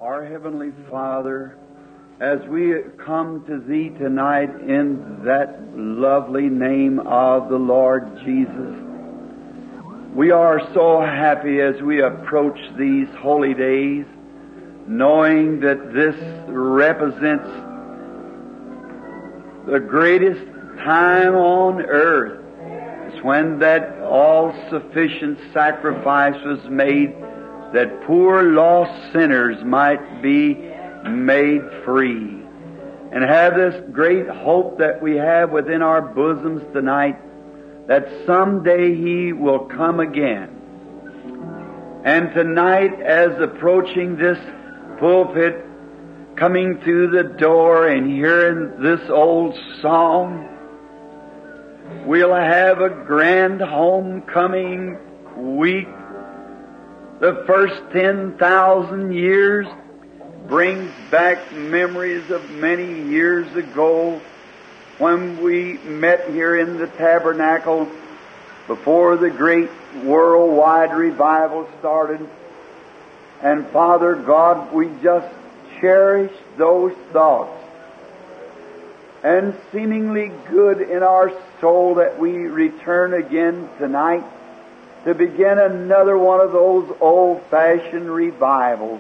Our Heavenly Father, as we come to Thee tonight in that lovely name of the Lord Jesus, we are so happy as we approach these holy days, knowing that this represents the greatest time on earth. It's when that all-sufficient sacrifice was made that poor lost sinners might be made free, and have this great hope that we have within our bosoms tonight that someday He will come again. And tonight, as approaching this pulpit, coming through the door and hearing this old song, we'll have a grand homecoming week. The first 10,000 years brings back memories of many years ago when we met here in the tabernacle before the great worldwide revival started. And Father God, we just cherish those thoughts. And seemingly good in our soul that we return again tonight to begin another one of those old-fashioned revivals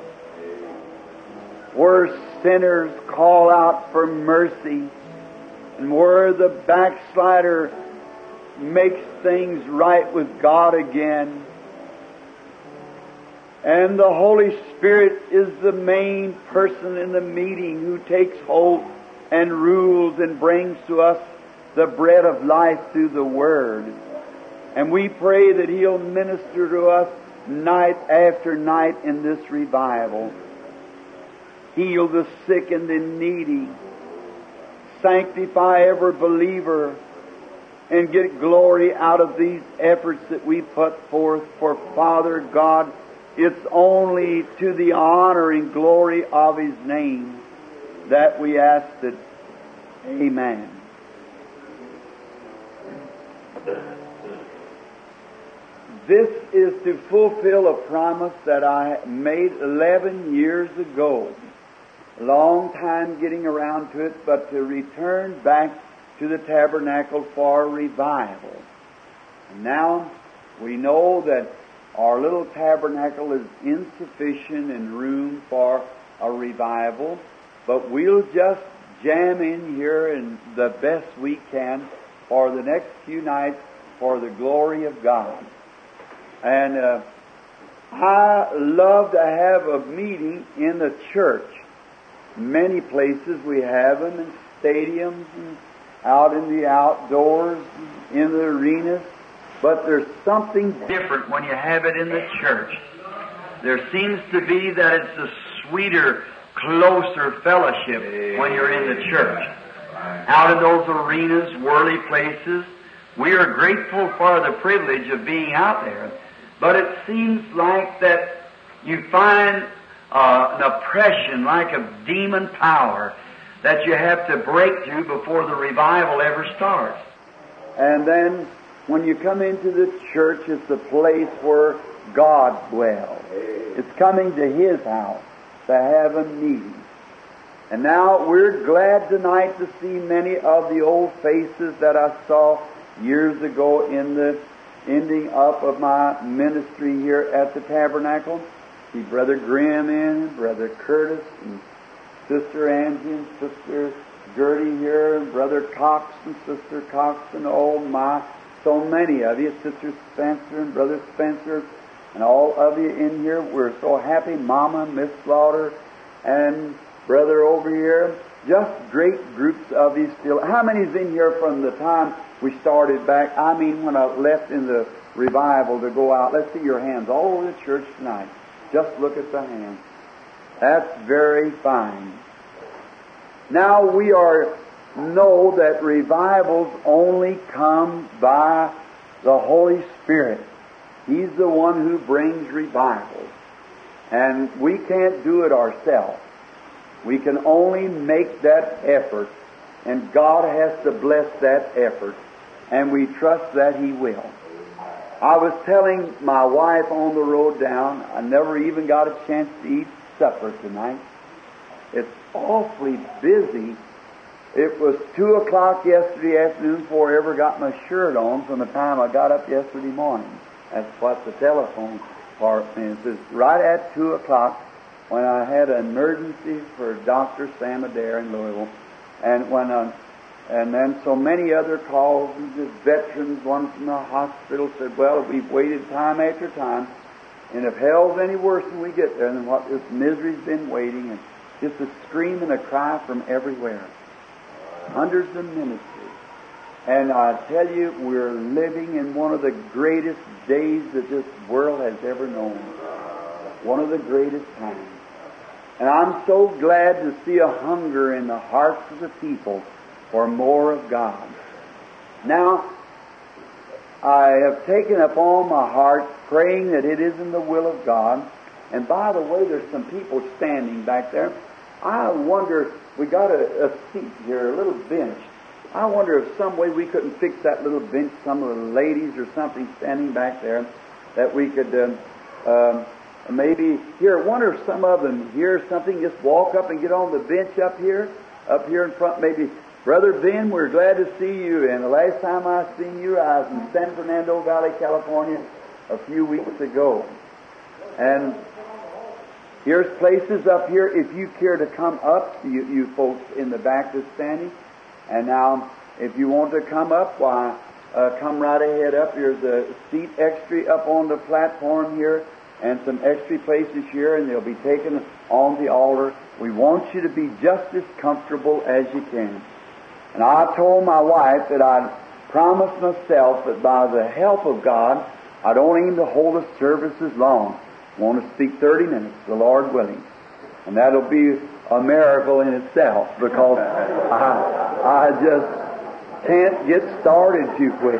where sinners call out for mercy and where the backslider makes things right with God again. And the Holy Spirit is the main person in the meeting who takes hold and rules and brings to us the bread of life through the Word. And we pray that He'll minister to us night after night in this revival. Heal the sick and the needy. Sanctify every believer and get glory out of these efforts that we put forth. For Father God, it's only to the honor and glory of His name that we ask it. Amen. This is to fulfill a promise that I made 11 years ago. A long time getting around to it, but to return back to the tabernacle for revival. And now we know that our little tabernacle is insufficient in room for a revival, but we'll just jam in here and the best we can for the next few nights for the glory of God. And I love to have a meeting in the church. Many places we have them in stadiums and out in the outdoors, in the arenas. But there's something different when you have it in the church. There seems to be that it's a sweeter, closer fellowship when you're in the church. Out in those arenas, worldly places, we are grateful for the privilege of being out there. But it seems like that you find an oppression like a demon power that you have to break through before the revival ever starts. And then when you come into the church, it's the place where God dwells. It's coming to His house to have a meeting. And now we're glad tonight to see many of the old faces that I saw years ago in the ending up of my ministry here at the tabernacle. See Brother Grimm in, Brother Curtis, and Sister Angie and Sister Gertie here, and Brother Cox and Sister Cox, and oh my, so many of you, Sister Spencer and Brother Spencer, and all of you in here. We're so happy. Mama, Miss Slaughter, and Brother over here. Just great groups of you still. How many's in here from the time we started back? I mean, when I left in the revival to go out. Let's see your hands all over the church tonight. Just look at the hands. That's very fine. Now we know that revivals only come by the Holy Spirit. He's the one who brings revivals. And we can't do it ourselves. We can only make that effort, and God has to bless that effort, and we trust that He will. I was telling my wife on the road down, I never even got a chance to eat, supper tonight. It's awfully busy. It was 2 o'clock yesterday afternoon before I ever got my shirt on from the time I got up yesterday morning. That's what the telephone part means. It's right at 2 o'clock when I had an emergency for Dr. Sam Adair in Louisville. And then so many other calls, and just veterans, one from the hospital said, well, we've waited time after time, and if hell's any worse when we get there than what this misery's been waiting, and just a scream and a cry from everywhere. Hundreds of ministers. And I tell you, we're living in one of the greatest days that this world has ever known. One of the greatest times. And I'm so glad to see a hunger in the hearts of the people for more of God. Now, I have taken upon my heart praying that it is in the will of God. And by the way, there's some people standing back there. I wonder, we got a seat here, a little bench. I wonder if some way we couldn't fix that little bench, some of the ladies or something standing back there, that we could maybe here. I wonder if some of them hear something, just walk up and get on the bench up here in front. Maybe, Brother Ben, we're glad to see you. And the last time I seen you, I was in San Fernando Valley, California, a few weeks ago. And here's places up here if you care to come up, you folks in the back that's standing. And now, if you want to come up, why, come right ahead up. There's a seat extra up on the platform here and some extra places here, and they'll be taken on the altar. We want you to be just as comfortable as you can. And I told my wife that I'd promised myself that by the help of God, I don't aim to hold the services long. I want to speak 30 minutes, the Lord willing. And that'll be a miracle in itself, because I just can't get started too quick.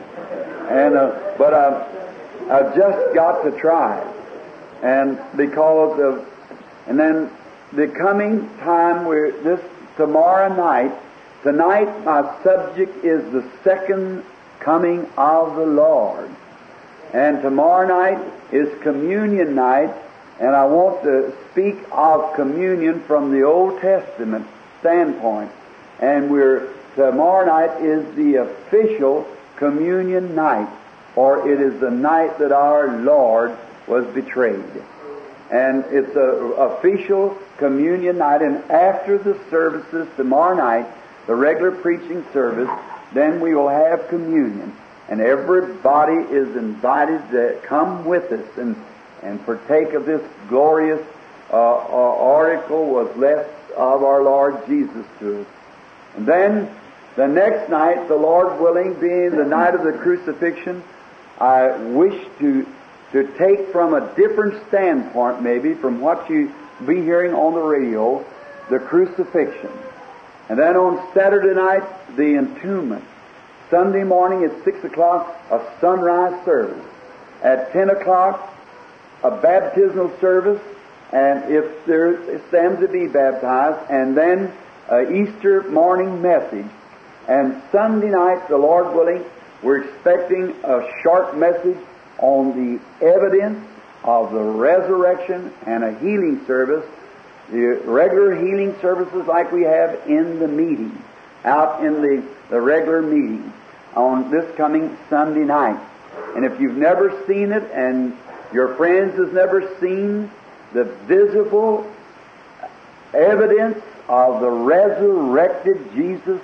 But I've just got to try. And because of, and then the coming time, tomorrow night, tonight my subject is the second coming of the Lord. And tomorrow night is communion night, and I want to speak of communion from the Old Testament standpoint. And tomorrow night is the official communion night, for it is the night that our Lord was betrayed. And it's an official communion night, and after the services tomorrow night, the regular preaching service, then we will have communion. And everybody is invited to come with us and partake of this glorious article was left of our Lord Jesus to us. And then the next night, the Lord willing, being the night of the crucifixion, I wish to take from a different standpoint, maybe, from what you be hearing on the radio, the crucifixion. And then on Saturday night, the entombment. Sunday morning at 6 o'clock, a sunrise service. At 10 o'clock, a baptismal service, and if there stands to be baptized, and then an Easter morning message. And Sunday night, the Lord willing, we're expecting a short message on the evidence of the resurrection and a healing service, the regular healing services like we have in the meeting, out in the regular meeting on this coming Sunday night. And if you've never seen it and your friends has never seen the visible evidence of the resurrected Jesus,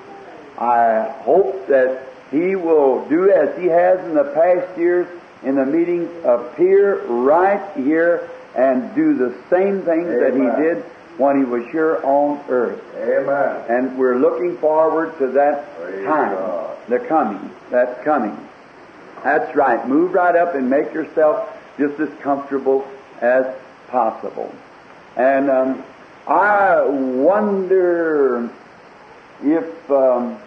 I hope that He will do as He has in the past years in the meetings, appear right here and do the same things that He did when He was here on earth. Amen. And we're looking forward to that time, that coming. That's right. Move right up and make yourself just as comfortable as possible. And I wonder if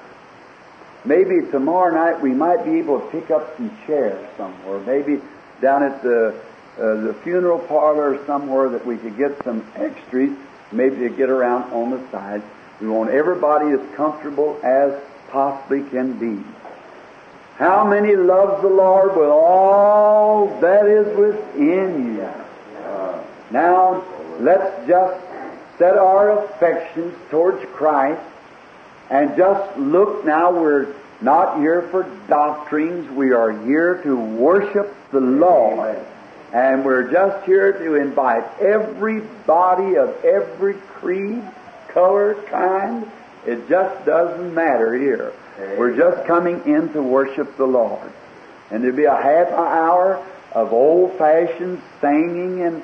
maybe tomorrow night we might be able to pick up some chairs somewhere. Maybe down at the funeral parlor or somewhere that we could get some extras, maybe to get around on the sides. We want everybody as comfortable as possibly can be. How many loves the Lord with all that is within you? Now, let's just set our affections towards Christ and just look now. We're not here for doctrines. We are here to worship the Lord. And we're just here to invite everybody of every creed, color, kind. It just doesn't matter here. We're just coming in to worship the Lord. And there'll be a half an hour of old-fashioned singing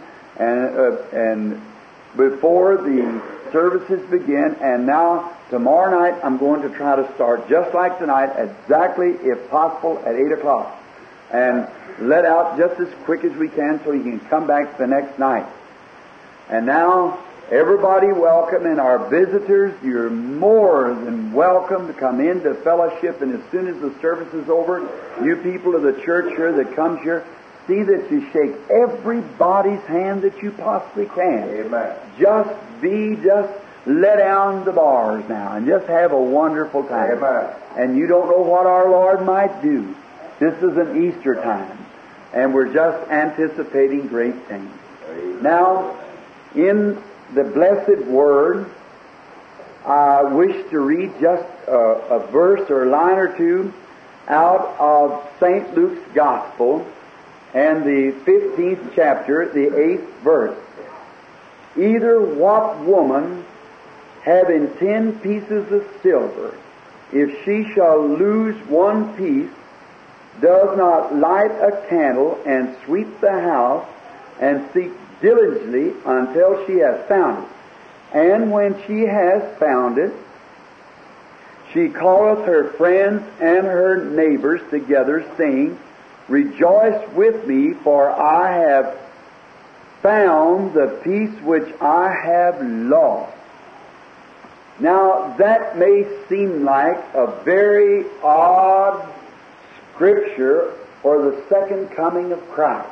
and before the services begin. And now, tomorrow night, I'm going to try to start just like tonight, exactly, if possible, at 8 o'clock. And let out just as quick as we can so you can come back the next night. And now, everybody welcome, and our visitors, you're more than welcome to come into fellowship. And as soon as the service is over, you people of the church here that comes here, see that you shake everybody's hand that you possibly can. Amen. Just let down the bars now and just have a wonderful time. Amen. And you don't know what our Lord might do. This is an Easter time, and we're just anticipating great things. Amen. Now, in the blessed Word, I wish to read just a verse or a line or two out of St. Luke's Gospel and the 15th chapter, the 8th verse. Either what woman, having 10 pieces of silver, if she shall lose one piece, does not light a candle and sweep the house and seek diligently until she has found it. And when she has found it, she calleth her friends and her neighbors together, saying, Rejoice with me, for I have found the piece which I have lost. Now, that may seem like a very odd scripture for the second coming of Christ.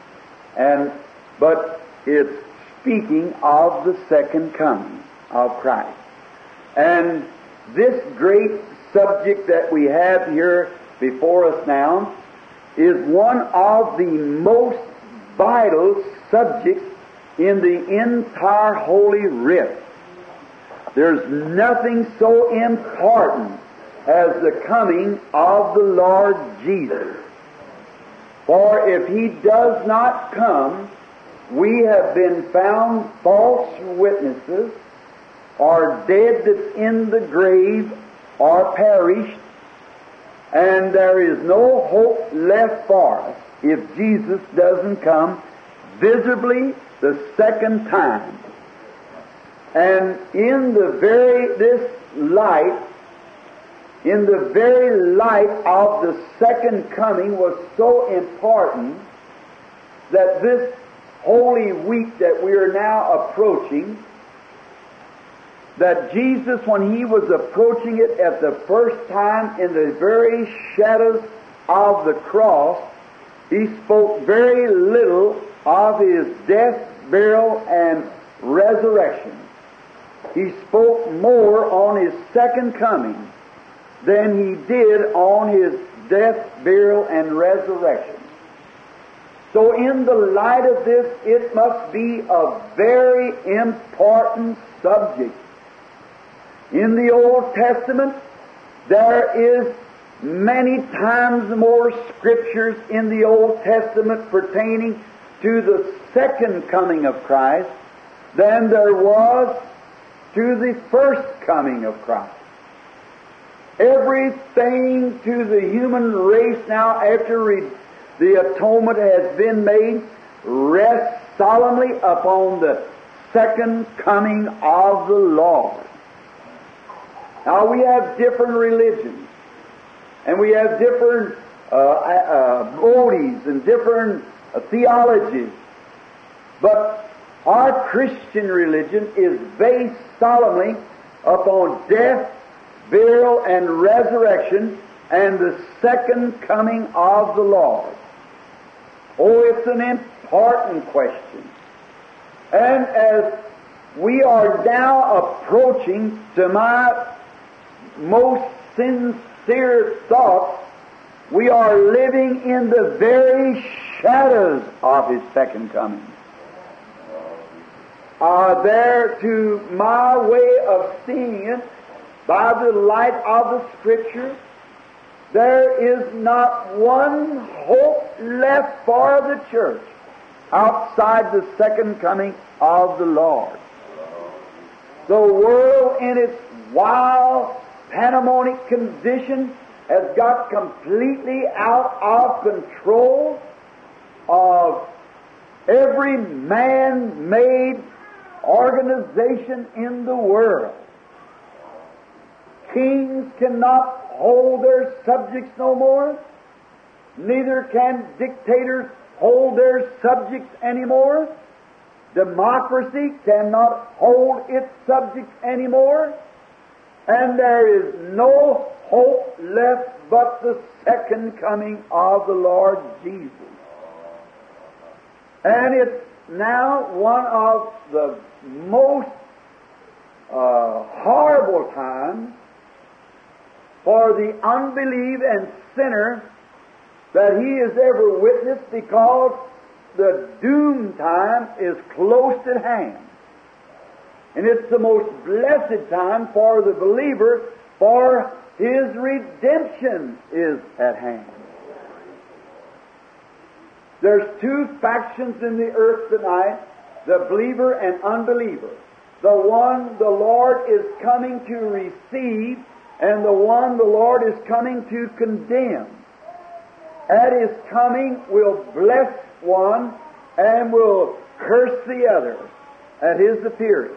But it's speaking of the second coming of Christ. And this great subject that we have here before us now is one of the most vital subjects in the entire Holy Writ. There's nothing so important as the coming of the Lord Jesus. For if He does not come, we have been found false witnesses, or dead that's in the grave, or perished, and there is no hope left for us if Jesus doesn't come visibly the second time. And in the very light of the second coming was so important that this Holy Week that we are now approaching, that Jesus, when He was approaching it at the first time in the very shadows of the cross, He spoke very little of His death, burial, and resurrection. He spoke more on His second coming than He did on His death, burial, and resurrection. So in the light of this, it must be a very important subject. In the Old Testament, there is many times more scriptures in the Old Testament pertaining to the second coming of Christ than there was to the first coming of Christ. Everything to the human race now, after the atonement has been made, rests solemnly upon the second coming of the Lord. Now, we have different religions, and we have different motives and different theologies, but our Christian religion is based solemnly upon death, burial, and resurrection, and the second coming of the Lord. Oh, it's an important question. And as we are now approaching, to my most sincere thoughts, we are living in the very shadows of His second coming. there, to my way of seeing it, by the light of the Scripture, there is not one hope left for the church outside the second coming of the Lord. The world in its wild, pandemonic condition has got completely out of control of every man-made organization in the world. Kings cannot hold their subjects no more. Neither can dictators hold their subjects anymore. Democracy cannot hold its subjects anymore. And there is no hope left but the second coming of the Lord Jesus. And it's now one of the most horrible times for the unbelief and sinner that he has ever witnessed, because the doom time is close at hand. And it's the most blessed time for the believer, for his redemption is at hand. There's two factions in the earth tonight, the believer and unbeliever. The one the Lord is coming to receive, and the one the Lord is coming to condemn. At His coming will bless one and will curse the other at His appearing.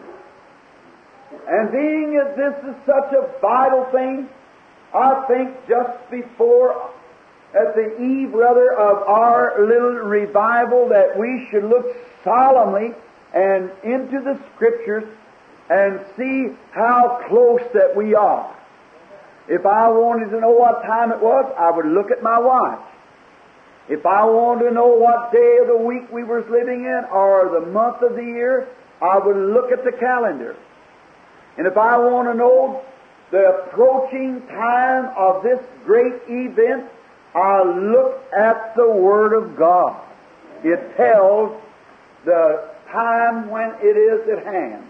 And being that this is such a vital thing, I think just before, at the eve rather of our little revival, that we should look solemnly and into the Scriptures and see how close that we are. If I wanted to know what time it was, I would look at my watch. If I wanted to know what day of the week we were living in, or the month of the year, I would look at the calendar. And if I want to know the approaching time of this great event, I look at the Word of God. It tells the time when it is at hand.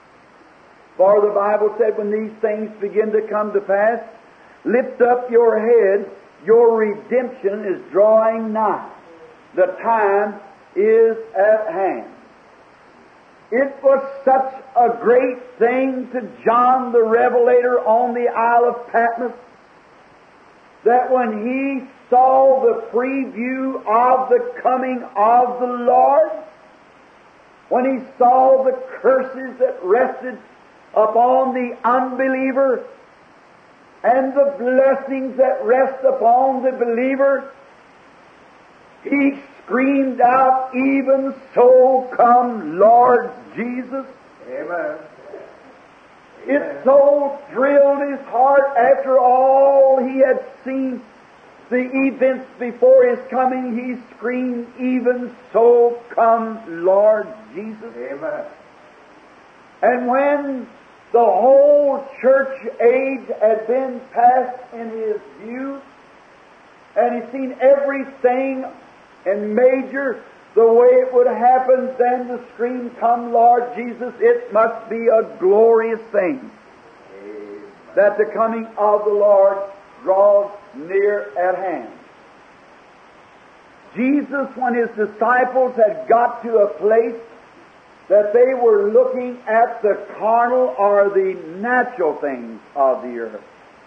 For the Bible said, when these things begin to come to pass, lift up your head, your redemption is drawing nigh. The time is at hand. It was such a great thing to John the Revelator on the Isle of Patmos that when he saw the preview of the coming of the Lord, when he saw the curses that rested upon the unbeliever and the blessings that rest upon the believer, he screamed out, "Even so come Lord Jesus." Amen. It so thrilled his heart after all he had seen the events before his coming. He screamed, "Even so come Lord Jesus." Amen. And when the whole church age had been passed in his view, and he'd seen everything in major the way it would happen, then the scream, "Come Lord Jesus." It must be a glorious thing that the coming of the Lord draws near at hand. Jesus, when His disciples had got to a place that they were looking at the carnal or the natural things of the earth.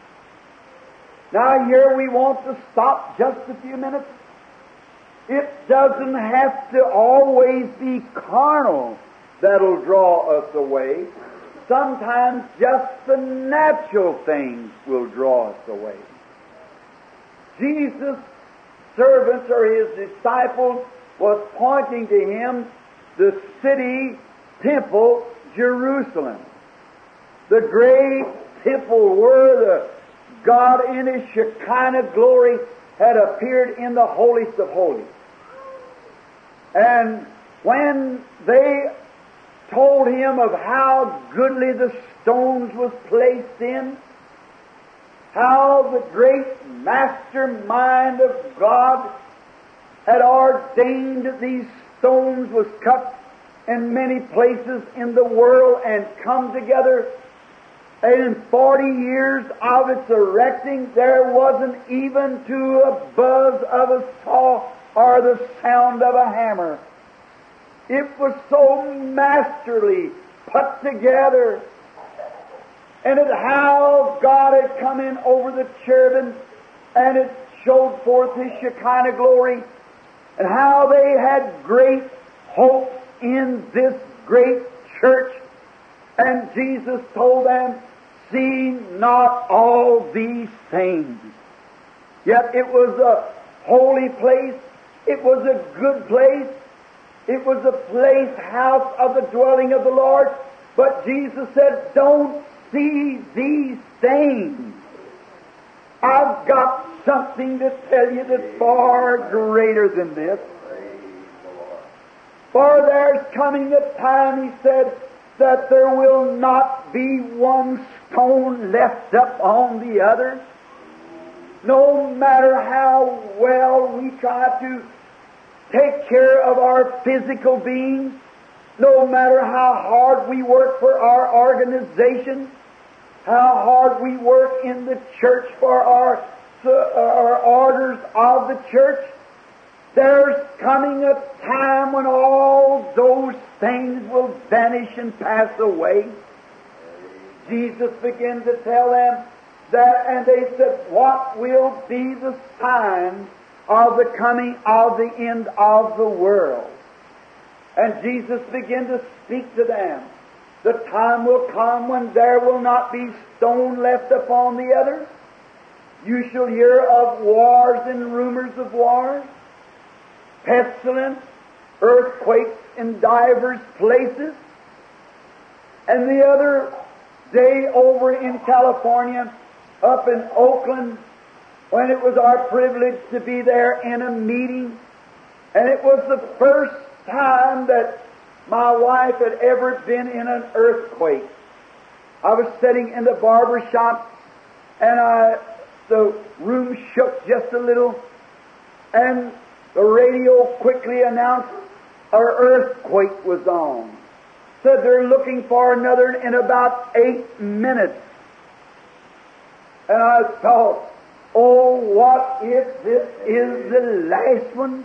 Now here we want to stop just a few minutes. It doesn't have to always be carnal that'll draw us away. Sometimes just the natural things will draw us away. Jesus' servants or His disciples was pointing to Him the city temple, Jerusalem. The great temple where the God in His Shekinah glory had appeared in the holiest of holies. And when they told Him of how goodly the stones was placed in, how the great mastermind of God had ordained that these stones was cut in many places in the world and come together. And in 40 years of its erecting, there wasn't even to a buzz of a saw or the sound of a hammer. It was so masterly put together. And how God had come in over the cherubim, and it showed forth His Shekinah glory, and how they had great hopes in this great church. And Jesus told them, "See not all these things." Yet it was a holy place. It was a good place. It was a place, house of the dwelling of the Lord. But Jesus said, "Don't see these things. I've got something to tell you that's far greater than this. For there's coming a time," He said, "that there will not be one stone left up on the other. No matter how well we try to take care of our physical beings, no matter how hard we work for our organization, how hard we work in the church for our orders of the church, there's coming a time when all those things will vanish and pass away." Jesus began to tell them that, and they said, "What will be the sign of the coming of the end of the world?" And Jesus began to speak to them. "The time will come when there will not be stone left upon the other. You shall hear of wars and rumors of wars, pestilence, earthquakes in divers places." And the other day over in California, up in Oakland, when it was our privilege to be there in a meeting, and it was the first time that my wife had ever been in an earthquake. I was sitting in the barber shop, and the room shook just a little, and the radio quickly announced an earthquake was on. Said they're looking for another in about 8 minutes. And I thought, oh, what if this is the last one?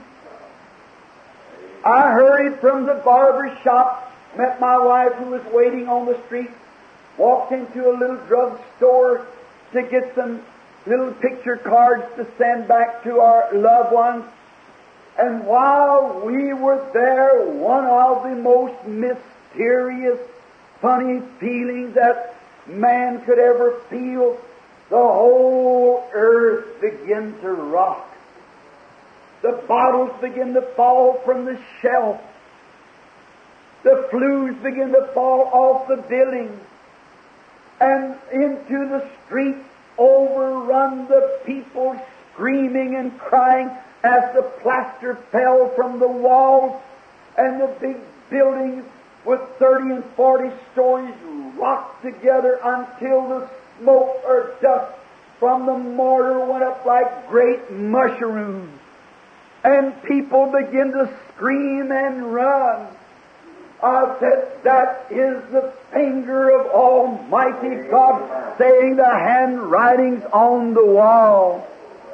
I hurried from the barber shop, met my wife who was waiting on the street, walked into a little drug store to get some little picture cards to send back to our loved ones. And while we were there, one of the most mysterious, funny feelings that man could ever feel, the whole earth began to rock. The bottles began to fall from the shelf. The flues began to fall off the buildings and into the street, overrun the people screaming and crying as the plaster fell from the walls, and the big buildings with 30 and 40 stories rocked together until the smoke or dust from the mortar went up like great mushrooms. And people begin to scream and run. I said, that is the finger of Almighty God saying the handwriting's on the wall.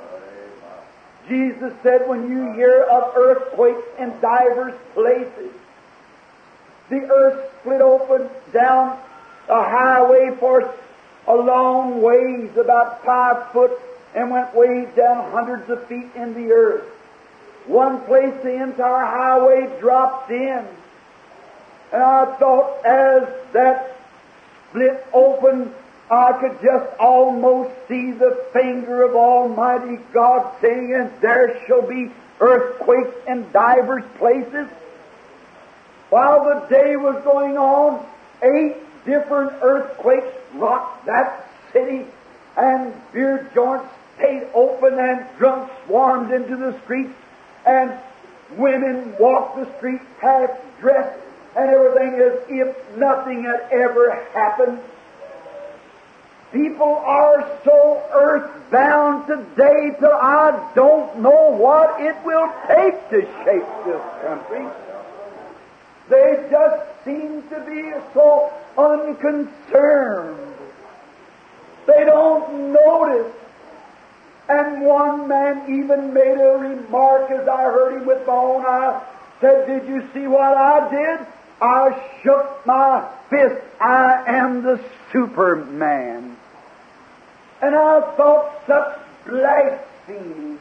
Jesus said, when you hear of earthquakes in divers places, the earth split open down a highway for a long ways, about 5 foot, and went way down hundreds of feet in the earth. One place the entire highway dropped in. And I thought as that split open, I could just almost see the finger of Almighty God saying, and there shall be earthquakes in divers places. While the day was going on, 8 different earthquakes rocked that city, and beer joints stayed open, and drunks swarmed into the streets, and women walked the streets half dressed, and everything as if nothing had ever happened. People are so earthbound today till I don't know what it will take to shape this country. They just seem to be so unconcerned. They don't notice. And one man even made a remark as I heard him with my own eyes. Said, "Did you see what I did? I shook my fist. I am the Superman." And I thought, such blasphemy.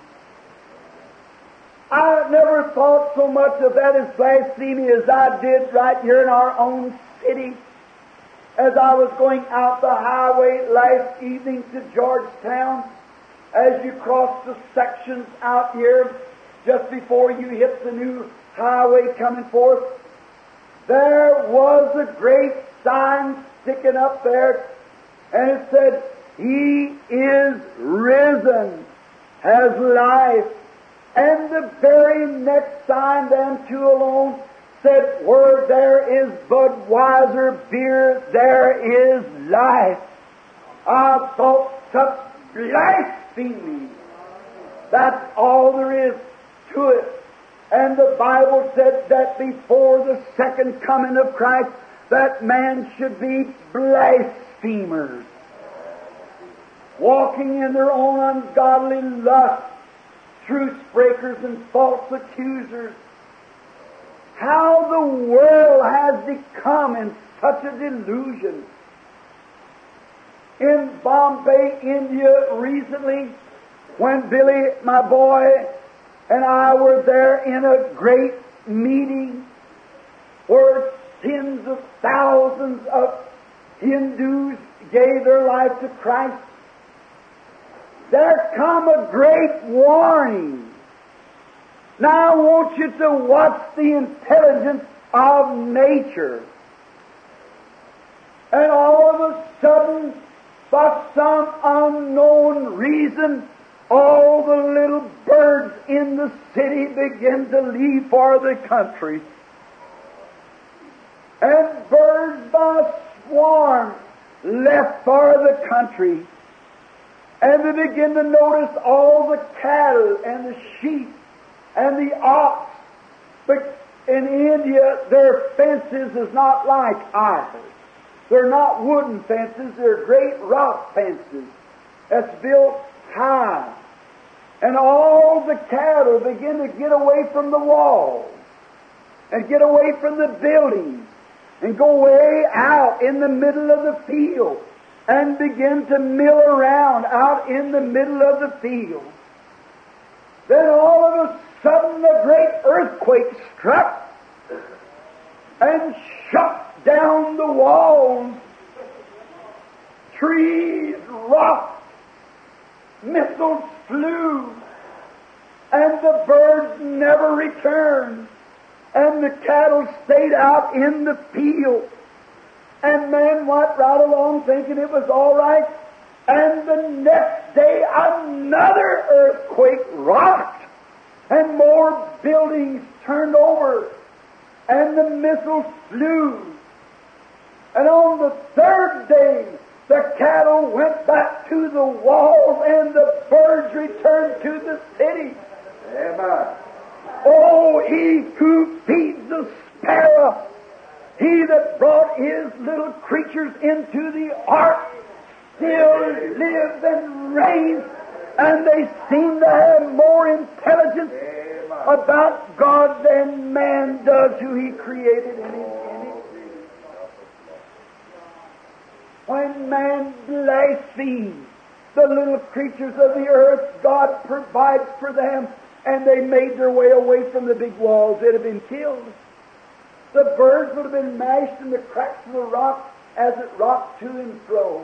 I never thought so much of that as blasphemy as I did right here in our own city. As I was going out the highway last evening to Georgetown, as you cross the sections out here, just before you hit the new highway coming forth, there was a great sign sticking up there, and it said, "He is risen, has life." And the very next sign, them two alone, said, "Where there is Budweiser beer, there is life." I thought, such blasphemy. That's all there is to it. And the Bible said that before the second coming of Christ, that man should be blasphemers, walking in their own ungodly lust, truce breakers and false accusers. How the world has become in such a delusion. In Bombay, India, recently, when Billy, my boy, and I were there in a great meeting where tens of thousands of Hindus gave their life to Christ, there come a great warning. Now I want you to watch the intelligence of nature. And all of a sudden, for some unknown reason, all the little birds in the city begin to leave for the country. And birds by swarm left for the country. And they begin to notice all the cattle and the sheep and the ox. But in India, their fences is not like ours. They're not wooden fences, they're great rock fences that's built high. And all the cattle begin to get away from the walls and get away from the buildings and go way out in the middle of the field and begin to mill around out in the middle of the field. Then all of a sudden a great earthquake struck and shook down the walls. Trees rocked, missiles flew, and the birds never returned, and the cattle stayed out in the field. And man went right along thinking it was all right, and the next day another earthquake rocked, and more buildings turned over, and the missiles flew. And on the third day, the cattle went back to the walls, and the birds returned to the city. Amen. Oh, he who feeds the sparrow, he that brought his little creatures into the ark, still lives and reigns, and they seem to have more intelligence about God than man does, who he created in his image. When man blasphemes the little creatures of the earth, God provides for them, and they made their way away from the big walls. They'd have been killed. The birds would have been mashed in the cracks of the rock as it rocked to and fro.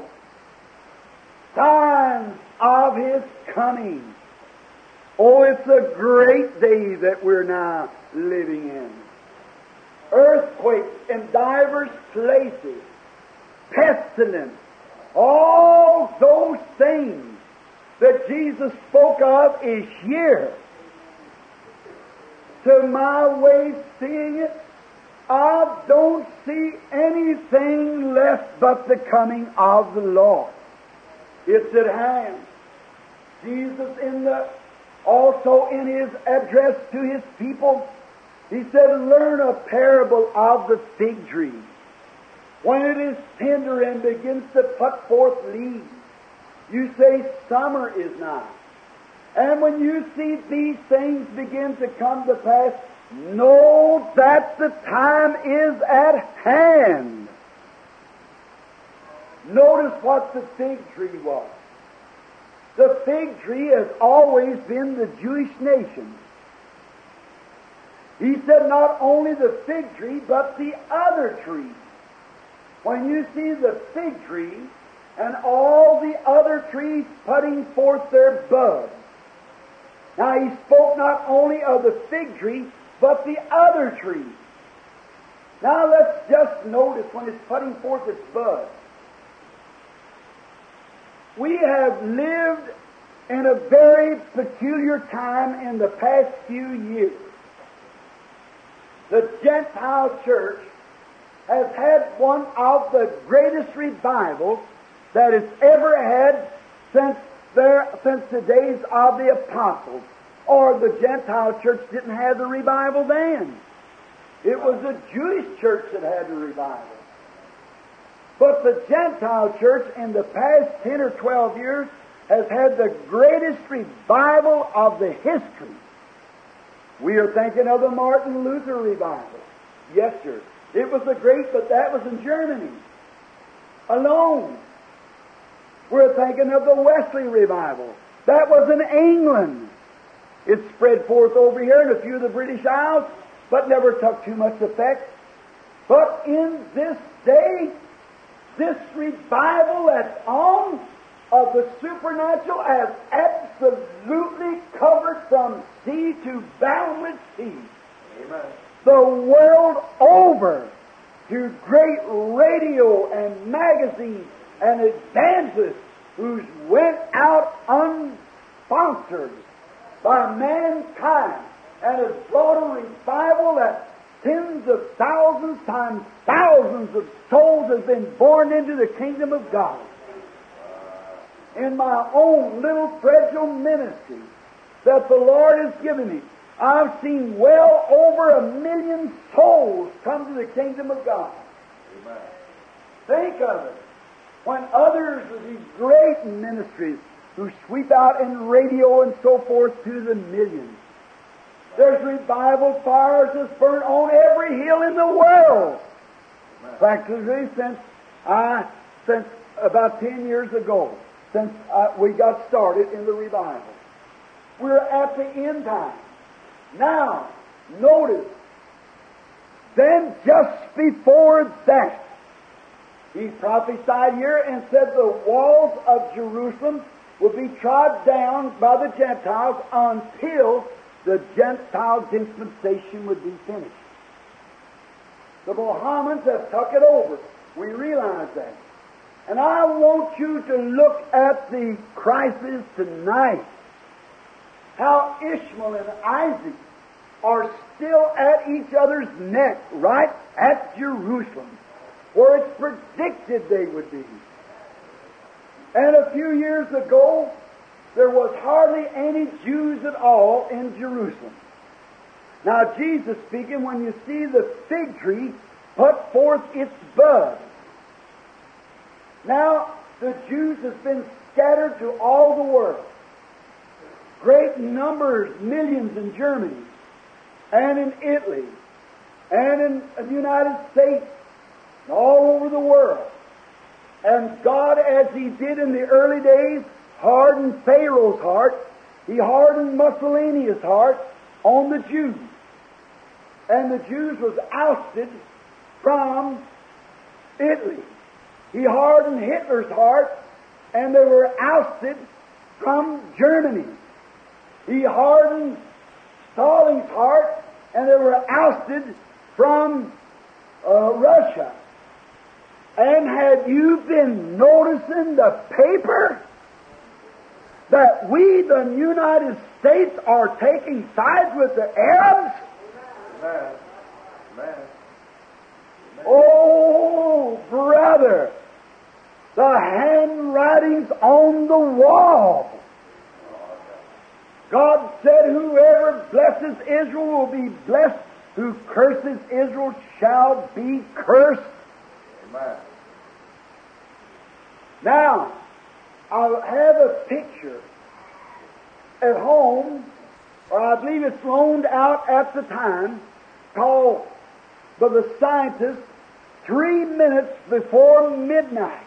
Signs of His coming. Oh, it's a great day that we're now living in. Earthquakes in divers places, pestilence, all those things that Jesus spoke of is here. To my way of seeing it, I don't see anything left but the coming of the Lord. It's at hand. Jesus also in His address to His people He said, learn a parable of the fig tree. When it is tender and begins to put forth leaves, you say summer is nigh. And when you see these things begin to come to pass, know that the time is at hand. Notice what the fig tree was. The fig tree has always been the Jewish nation. He said not only the fig tree, but the other trees. When you see the fig tree and all the other trees putting forth their buds. Now he spoke not only of the fig tree, but the other trees. Now let's just notice when it's putting forth its bud. We have lived in a very peculiar time in the past few years. The Gentile church has had one of the greatest revivals that it's ever had since the days of the apostles. Or the Gentile church didn't have the revival then. It was the Jewish church that had the revival. But the Gentile church in the past 10 or 12 years has had the greatest revival of the history. We are thinking of the Martin Luther revival. Yes, sir. It was a great, but that was in Germany alone. We're thinking of the Wesley revival. That was in England. It spread forth over here in a few of the British Isles, but never took too much effect. But in this day, this revival that's on of the supernatural has absolutely covered from sea to boundless sea. Amen. The world over, through great radio and magazines and evangelists who's went out unsponsored by mankind and has brought a revival that tens of thousands times thousands of souls have been born into the kingdom of God. In my own little fragile ministry that the Lord has given me, I've seen well over 1 million souls come to the kingdom of God. Amen. Think of it. When others of these great ministries who sweep out in radio and so forth to the millions, there's revival fires that's burnt on every hill in the world. Practically since about 10 years ago, since we got started in the revival. We're at the end time. Now, notice, then just before that, he prophesied here and said the walls of Jerusalem will be trod down by the Gentiles until the Gentile dispensation would be finished. The Mohammedans have took it over. We realize that. And I want you to look at the crisis tonight. How Ishmael and Isaac are still at each other's neck right at Jerusalem, where it's predicted they would be. And a few years ago, there was hardly any Jews at all in Jerusalem. Now, Jesus speaking, when you see the fig tree put forth its bud. Now, the Jews have been scattered to all the world. Great numbers, millions in Germany, and in Italy, and in the United States, and all over the world. And God, as He did in the early days, hardened Pharaoh's heart. He hardened Mussolini's heart on the Jews. And the Jews was ousted from Italy. He hardened Hitler's heart, and they were ousted from Germany. He hardened Stalin's heart, and they were ousted from Russia. And have you been noticing the paper that we, the United States, are taking sides with the Arabs? Amen. Amen. Oh, brother, the handwriting's on the wall. God said, whoever blesses Israel will be blessed who curses Israel shall be cursed. Amen. Now, I have a picture at home, or I believe it's loaned out at the time, called by the scientists 3 minutes before midnight.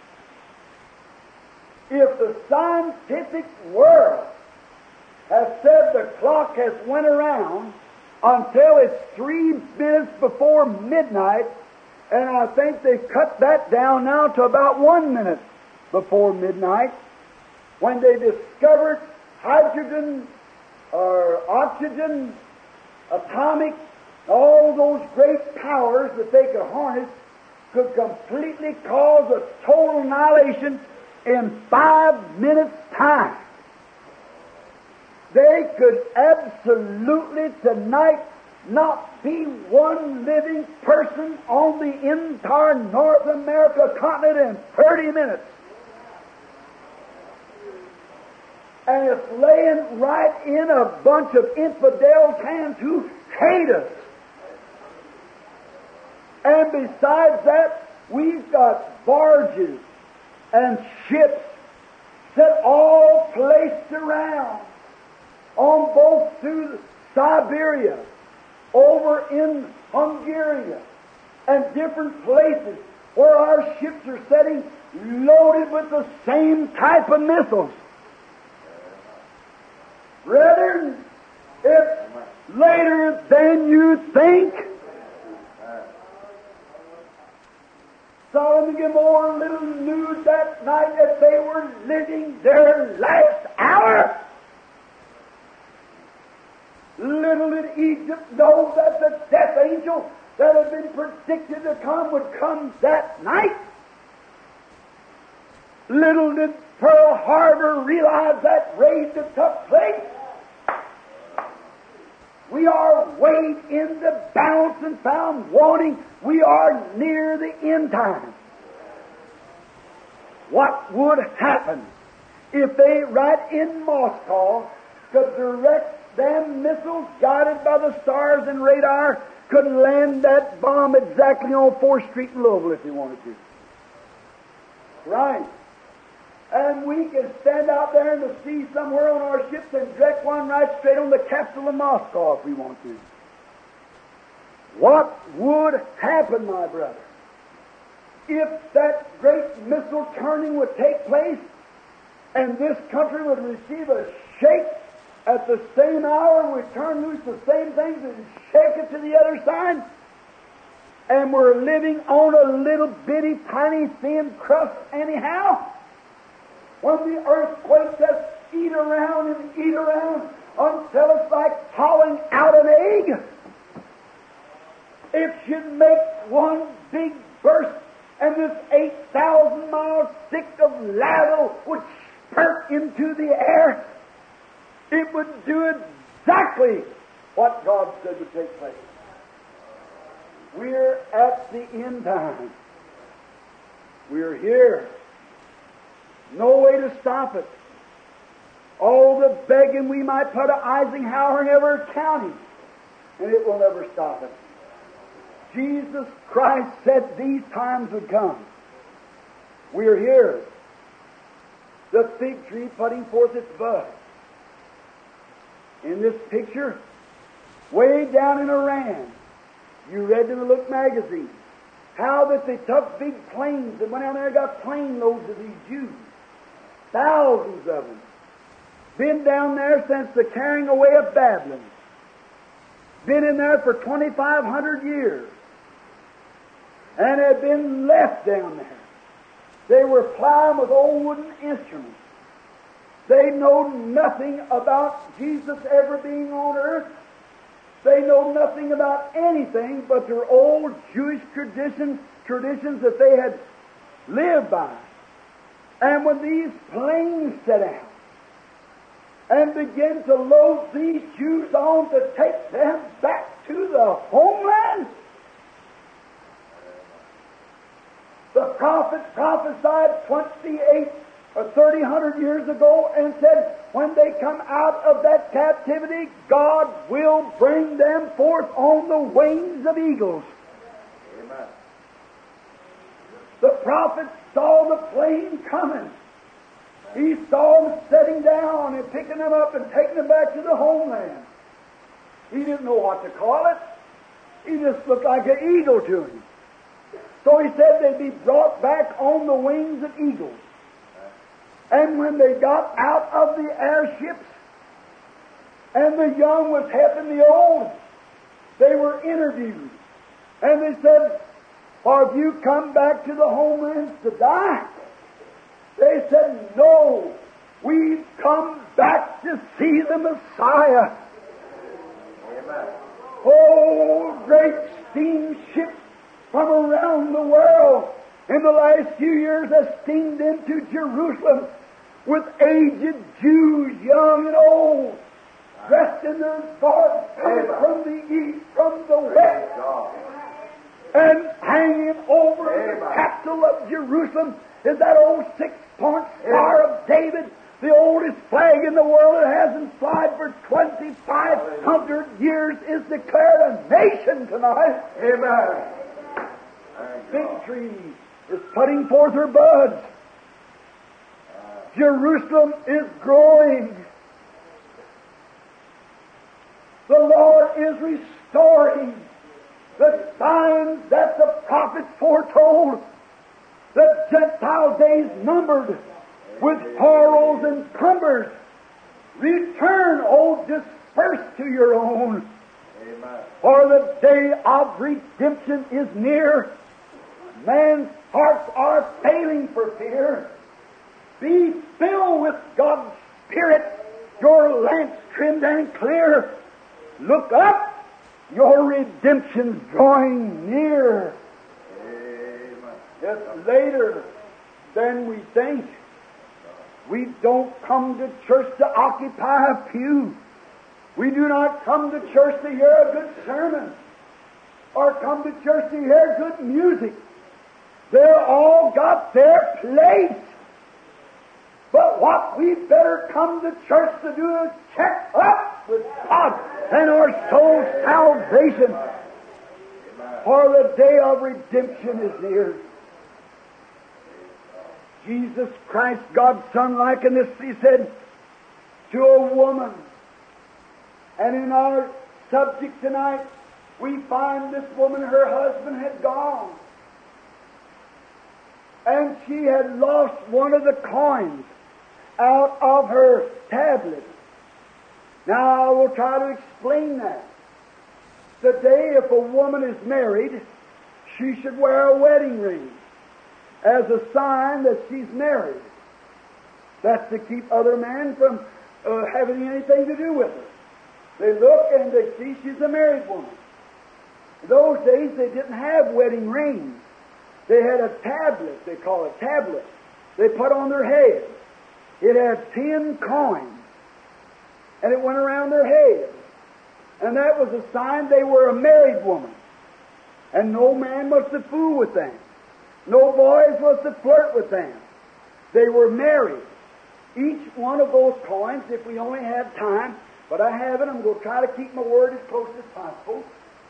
If the scientific world has said the clock has went around until it's 3 minutes before midnight, and I think they've cut that down now to about 1 minute before midnight, when they discovered hydrogen or oxygen, atomic, all those great powers that they could harness could completely cause a total annihilation in 5 minutes' time. They could absolutely tonight not be one living person on the entire North America continent in 30 minutes. And it's laying right in a bunch of infidels' hands who hate us. And besides that, we've got barges and ships set all placed around on both through Siberia, over in Hungary, and different places where our ships are setting loaded with the same type of missiles. Brethren, it's later than you think. Sodom and Gomorrah little knew that night that they were living their last hour. Little did Egypt know that the death angel that had been predicted to come would come that night. Little did Pearl Harbor realize that raid that took place. We are weighed in the balance and found wanting. We are near the end time. What would happen if they, right in Moscow, could direct them missiles guided by the stars and radar, could land that bomb exactly on 4th Street in Louisville if they wanted to? Right. And we can stand out there in the sea somewhere on our ships and direct one right straight on the capital of Moscow if we want to. What would happen, my brother, if that great missile turning would take place and this country would receive a shake at the same hour, we turn loose the same things and shake it to the other side, and we're living on a little bitty, tiny, thin crust anyhow? When the earthquake just eat around until it's like hauling out an egg, it should make one big burst, and this 8,000 miles thick of lava would spurt into the air. It would do exactly what God said would take place. We're at the end time. We're here. No way to stop it. All the begging we might put to Eisenhower never counting, and it will never stop it. Jesus Christ said these times would come. We're here. The fig tree putting forth its bud. In this picture, way down in Iran, you read in the Look magazine how that they took big planes and went down there and got plane loads of these Jews. Thousands of them. Been down there since the carrying away of Babylon. Been in there for 2,500 years. And had been left down there. They were plowing with old wooden instruments. They know nothing about Jesus ever being on earth. They know nothing about anything but their old Jewish traditions that they had lived by. And when these planes set out and began to load these Jews on to take them back to the homeland, the prophet prophesied 28 300 years ago and said, when they come out of that captivity, God will bring them forth on the wings of eagles. Amen. The prophet saw the plane coming. He saw them setting down and picking them up and taking them back to the homeland. He didn't know what to call it. He just looked like an eagle to him. So he said they'd be brought back on the wings of eagles. And when they got out of the airships, and the young was helping the old, they were interviewed. And they said, have you come back to the homelands to die? They said, no, we've come back to see the Messiah. Amen. Oh, great steamships from around the world in the last few years have steamed into Jerusalem with aged Jews, young and old, dressed in their garbs from the east, from the west, and hanging over the capital of Jerusalem is that old 6-point Star of David, the oldest flag in the world that hasn't flied for 2,500 years, is declared a nation tonight. Amen. Fig tree is putting forth her buds. Jerusalem is growing. The Lord is restoring the signs that the prophets foretold. The Gentile days numbered with horrors and cumbers. Return, O dispersed to your own. Amen. For the day of redemption is near. Man's hearts are failing for fear. Be filled with God's Spirit, your lamps trimmed and clear. Look up, your redemption's drawing near. Amen. It's later than we think. We don't come to church to occupy a pew. We do not come to church to hear a good sermon or come to church to hear good music. They're all got their place. But what we better come to church to do is check up with God and our soul's salvation. For the day of redemption is near. Jesus Christ, God's Son, likened this, he said, to a woman. And in our subject tonight, we find this woman, her husband had gone. And she had lost one of the coins out of her tablet. Now I will try to explain that. Today, if a woman is married, she should wear a wedding ring as a sign that she's married. That's to keep other men from having anything to do with her. They look and they see she's a married woman. In those days, they didn't have wedding rings. They had a tablet, they call it tablet, they put on their head. It had 10 coins, and it went around their head. And that was a sign they were a married woman. And no man was to fool with them. No boys was to flirt with them. They were married. Each one of those coins, if we only had time, but I haven't, I'm going to try to keep my word as close as possible.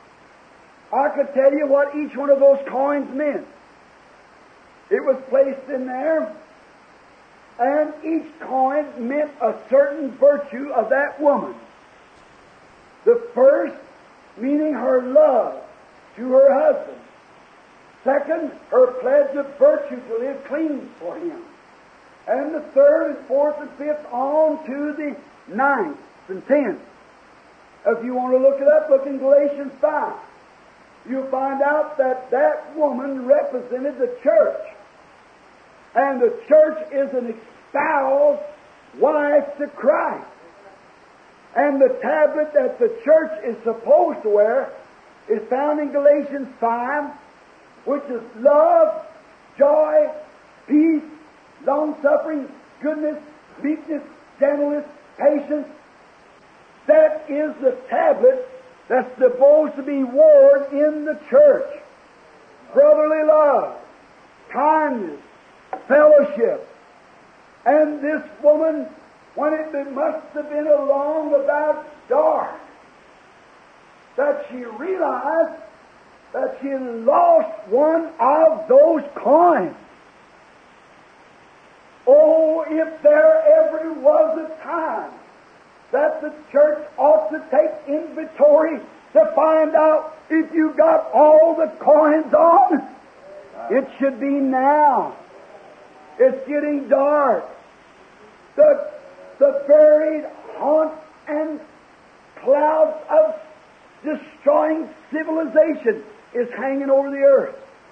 I could tell you what each one of those coins meant. It was placed in there, and each coin meant a certain virtue of that woman. The first, meaning her love to her husband. Second, her pledge of virtue to live clean for him. And the third and fourth and fifth on to the 9th and 10th. If you want to look it up, look in Galatians 5. You'll find out that that woman represented the church. And the church is an espoused wife to Christ. And the tablet that the church is supposed to wear is found in Galatians 5, which is love, joy, peace, long-suffering, goodness, meekness, gentleness, patience. That is the tablet that's supposed to be worn in the church. Brotherly love, kindness, fellowship. And this woman, when it must have been along about dark, that she realized that she had lost one of those coins. Oh, if there ever was a time that the church ought to take inventory to find out if you got all the coins on, it should be now. It's getting dark. The buried haunts and clouds of destroying civilization is hanging over the earth.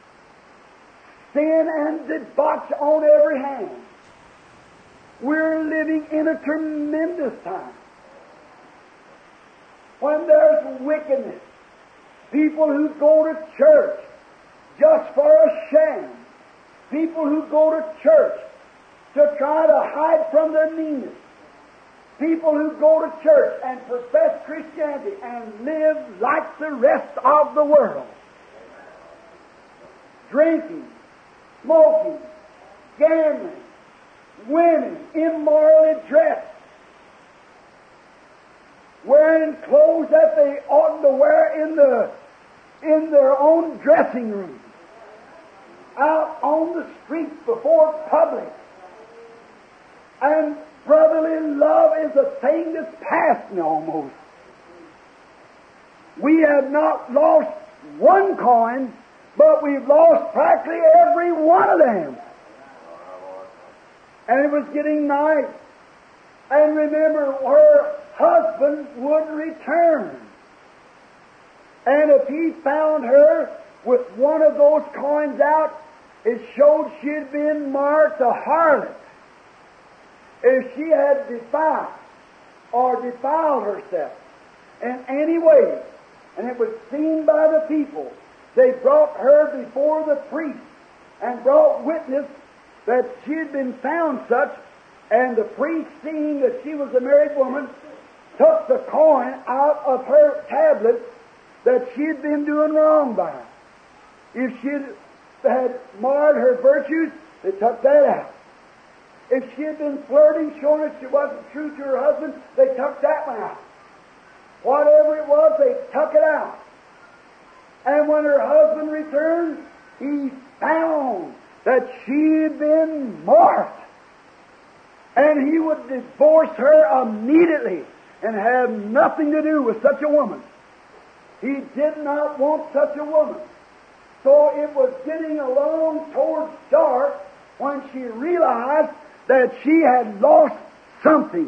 Sin and debauch on every hand. We're living in a tremendous time when there's wickedness. People who go to church just for a sham. People who go to church to try to hide from their meanness. People who go to church and profess Christianity and live like the rest of the world. Drinking, smoking, gambling, women immorally dressed, wearing clothes that they oughtn't to wear in their own dressing room, out on the streets before public. And brotherly love is a thing that's past me almost. We have not lost one coin, but we've lost practically every one of them. And it was getting night. And remember, her husband would return. And if he found her with one of those coins out, it showed she had been marked a harlot. If she had defiled or defiled herself in any way, and it was seen by the people, they brought her before the priest and brought witness that she had been found such, and the priest, seeing that she was a married woman, took the coin out of her tablet that she had been doing wrong by. If she had marred her virtues, they took that out. If she had been flirting, showing that she wasn't true to her husband, they took that one out. Whatever it was, they took it out. And when her husband returned, he found that she had been marked. And he would divorce her immediately and have nothing to do with such a woman. He did not want such a woman. So it was getting along towards dark when she realized that she had lost something.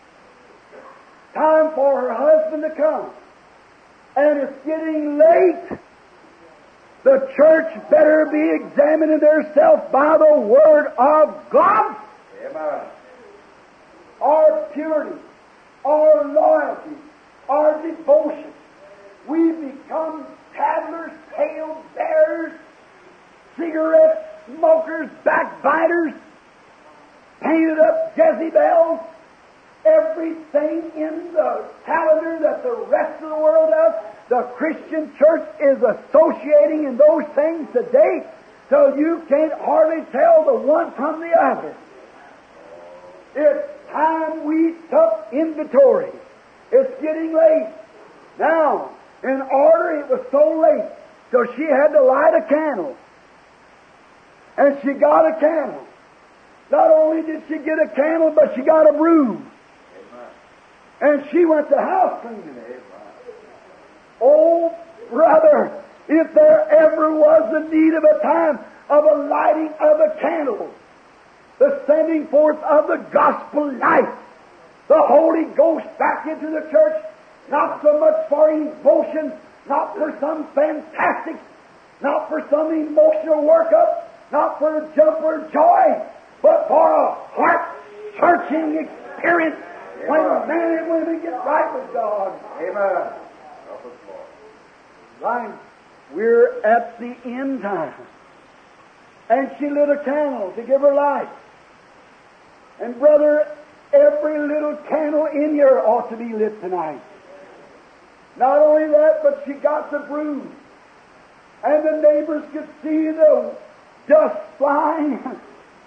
Time for her husband to come. And it's getting late. The church better be examining herself by the Word of God. Amen. Our purity, our loyalty, our devotion. We become tattlers, tale bearers, cigarette smokers, backbiters, painted up Jezebels, everything in the calendar that the rest of the world does. The Christian church is associating in those things today, so you can't hardly tell the one from the other. It's time we took inventory. It's getting late. Now, in order, it was so late, so she had to light a candle. And she got a candle. Not only did she get a candle, but she got a broom. Amen. And she went to house cleaning. Amen. Oh, brother, if there ever was the need of a time of a lighting of a candle, the sending forth of the gospel light, the Holy Ghost back into the church, not so much for emotion, not for some fantastic, not for some emotional workup, not for a jump or joy, but for a heart-searching experience. Amen. When men and women get right with God. Amen. Right. We're at the end time. And she lit a candle to give her light. And brother, every little candle in here ought to be lit tonight. Not only that, but she got the broom. And the neighbors could see the dust flying.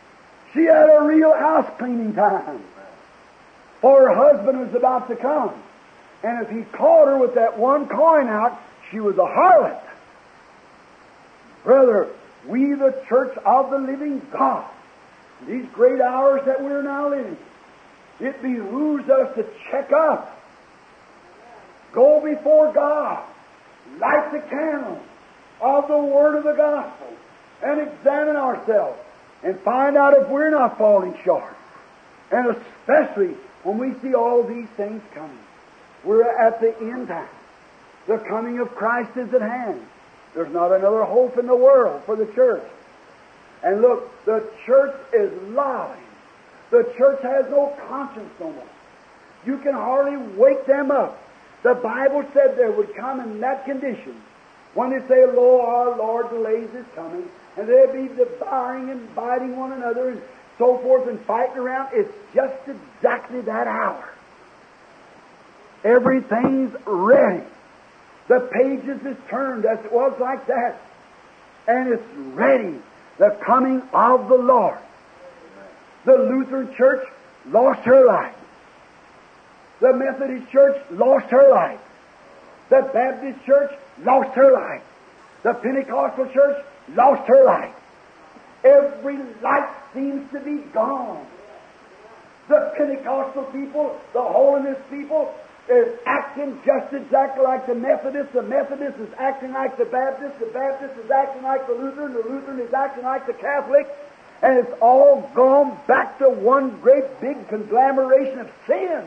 She had a real house cleaning time. For her husband was about to come. And if he caught her with that one coin out, she was a harlot. Brother, we the church of the living God, these great hours that we're now living, it behooves us to check up. Go before God, light the candle of the Word of the Gospel, and examine ourselves and find out if we're not falling short. And especially when we see all these things coming. We're at the end time. The coming of Christ is at hand. There's not another hope in the world for the church. And look, the church is lying. The church has no conscience no more. You can hardly wake them up. The Bible said there would come in that condition when they say, "Lo, our Lord delays His coming," and they'd be devouring and biting one another and so forth and fighting around. It's just exactly that hour. Everything's ready. The pages is turned as it was like that. And it's ready. The coming of the Lord. The Lutheran Church lost her light. The Methodist Church lost her light. The Baptist Church lost her light. The Pentecostal Church lost her light. Every light seems to be gone. The Pentecostal people, the holiness people, is acting just exactly like the Methodist. The Methodist is acting like the Baptist. The Baptist is acting like the Lutheran. The Lutheran is acting like the Catholic. And it's all gone back to one great big conglomeration of sin.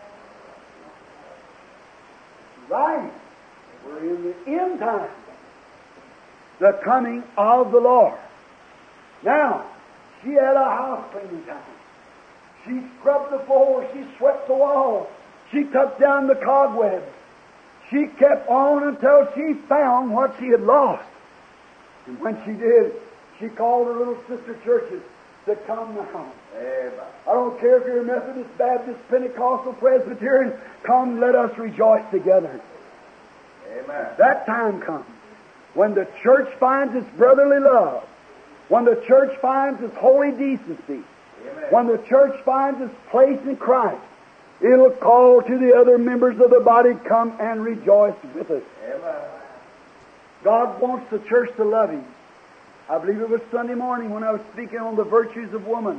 Right. We're in the end time. The coming of the Lord. Now, she had a house cleaning time. She scrubbed the floor. She swept the walls. She took down the cobwebs. She kept on until she found what she had lost. And when she did, she called her little sister churches to come now. Amen. I don't care if you're a Methodist, Baptist, Pentecostal, Presbyterian, come, let us rejoice together. Amen. That time comes when the church finds its brotherly love, when the church finds its holy decency, Amen. when the church finds its place in Christ. It'll call to the other members of the body, come and rejoice with us. Amen. God wants the church to love Him. I believe it was Sunday morning when I was speaking on the virtues of woman.